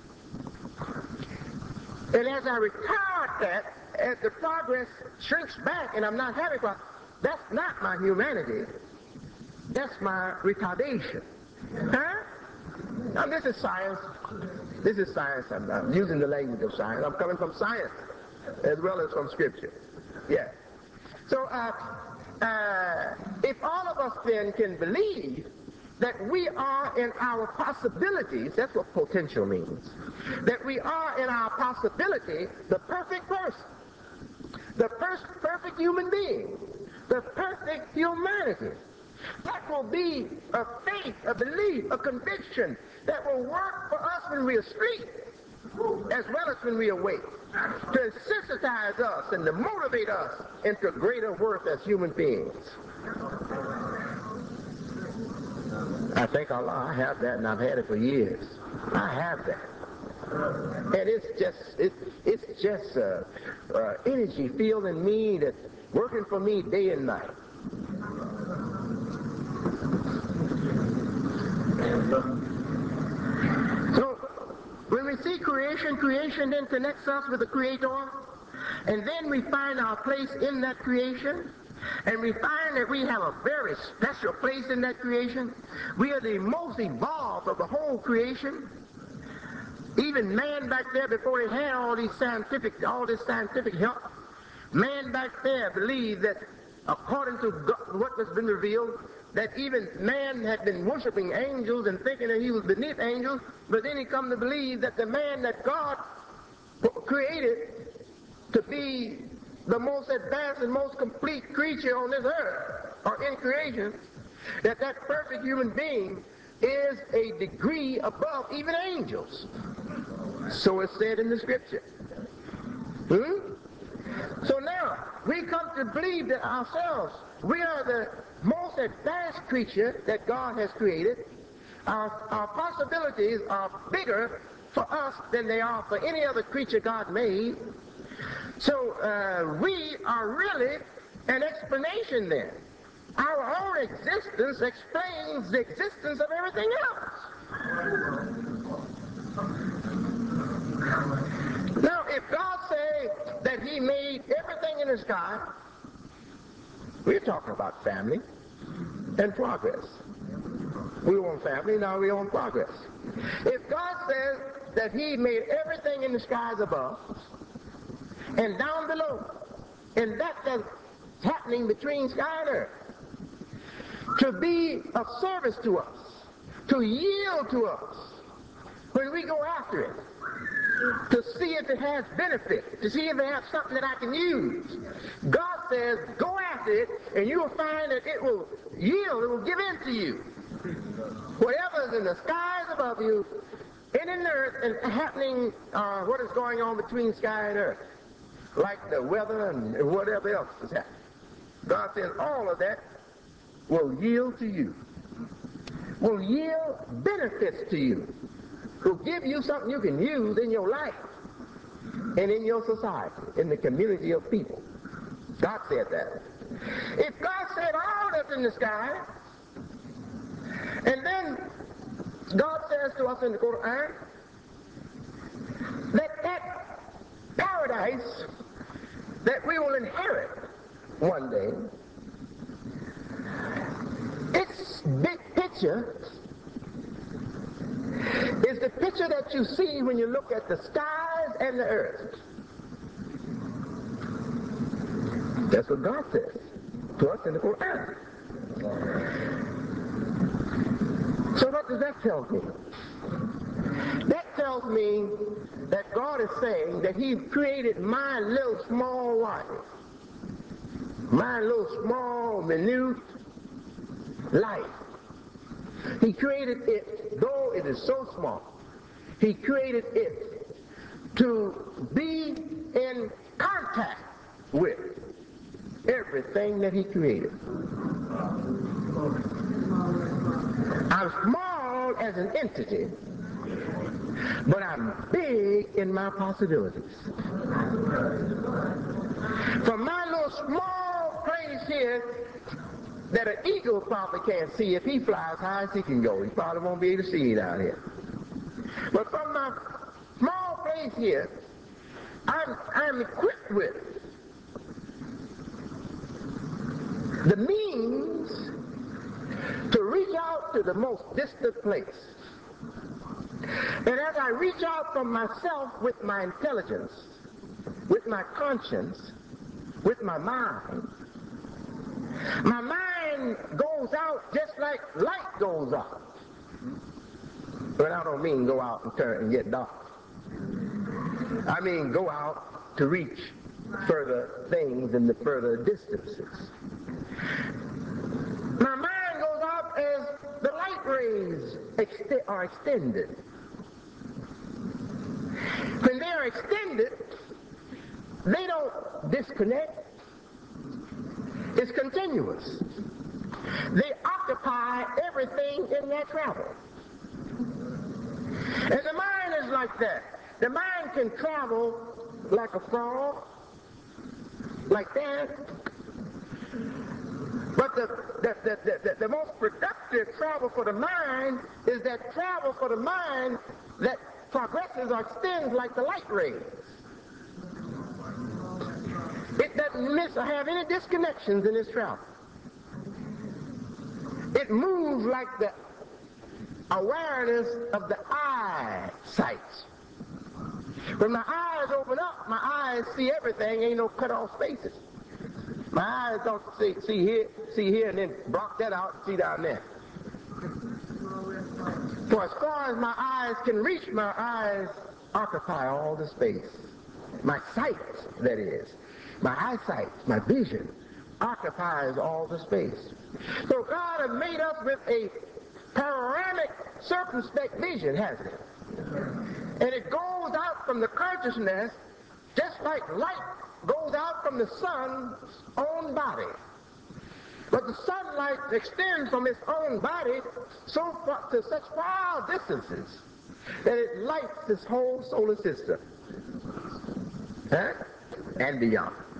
And as I retard that, as the progress shrinks back and I'm not having progress, that's not my humanity. That's my retardation. Huh? Now this is science. This is science. I'm, I'm using the language of science. I'm coming from science as well as from scripture. Yeah. So uh, uh, if all of us then can believe that we are in our possibilities, that's what potential means, that we are in our possibility the perfect person, the first perfect human being, the perfect humanity. That will be a faith, a belief, a conviction that will work for us when we are asleep as well as when we awake, to sensitize us and to motivate us into greater worth as human beings. I thank Allah, I have that, and I've had it for years. I have that. And it's just, it, it's just a, a energy field in me that's working for me day and night. So, when we see creation, creation then connects us with the Creator, and then we find our place in that creation, and we find that we have a very special place in that creation. We are the most evolved of the whole creation. Even man back there, before they had all these scientific, all this scientific help, man back there believed that, according to God, what has been revealed, that even man had been worshiping angels and thinking that he was beneath angels, but then he come to believe that the man that God created to be the most advanced and most complete creature on this earth, or in creation, that that perfect human being is a degree above even angels. So it's said in the scripture. Hmm? So now, we come to believe that ourselves, we are the most advanced creature that God has created. Our, our possibilities are bigger for us than they are for any other creature God made. So uh, we are really an explanation then. Our own existence explains the existence of everything else. Now, if God say that he made everything in the sky, we're talking about family and progress. We want family, now we want progress. If God says that he made everything in the skies above and down below, and that that's happening between sky and earth, to be of service to us, to yield to us when we go after it, to see if it has benefit, to see if it has something that I can use. God says, go after it, and you will find that it will yield, it will give in to you. Whatever is in the skies above you, and in the earth, and happening, uh, what is going on between sky and earth, like the weather and whatever else is happening. God says all of that will yield to you, will yield benefits to you, will give you something you can use in your life and in your society, in the community of people. God said that. If God said all that's in the sky, and then God says to us in the Quran that that paradise that we will inherit one day big picture is the picture that you see when you look at the skies and the earth. That's what God says to us in the Quran. So what does that tell me? That tells me that God is saying that He created my little small life, my little small, minute life. He created it, though it is so small, He created it to be in contact with everything that He created. I'm small as an entity, but I'm big in my possibilities. From my little small place here that an eagle probably can't see, if he flies high as he can go, he probably won't be able to see down here. But from my small place here, I'm, I'm equipped with the means to reach out to the most distant place. And as I reach out from myself with my intelligence, with my conscience, with my mind, my mind goes out just like light goes out. But I don't mean go out and turn and get dark. I mean go out to reach further things and the further distances. My mind goes out as the light rays ext- are extended. When they are extended, they don't disconnect. It's continuous. They occupy everything in their travel. And the mind is like that. The mind can travel like a frog, like that. But the, the, the, the, the most productive travel for the mind is that travel for the mind that progresses or extends like the light rays. It doesn't miss or have any disconnections in its travel. It moves like the awareness of the eyesight. When my eyes open up, my eyes see everything, ain't no cut off spaces. My eyes don't see, see here, see here, and then block that out and see down there. For as far as my eyes can reach, my eyes occupy all the space. My sight, that is, my eyesight, my vision, occupies all the space. So God has made us with a panoramic, circumspect vision, hasn't it? And it goes out from the consciousness just like light goes out from the sun's own body. But the sunlight extends from its own body so far, to such far distances that it lights this whole solar system, huh? And beyond.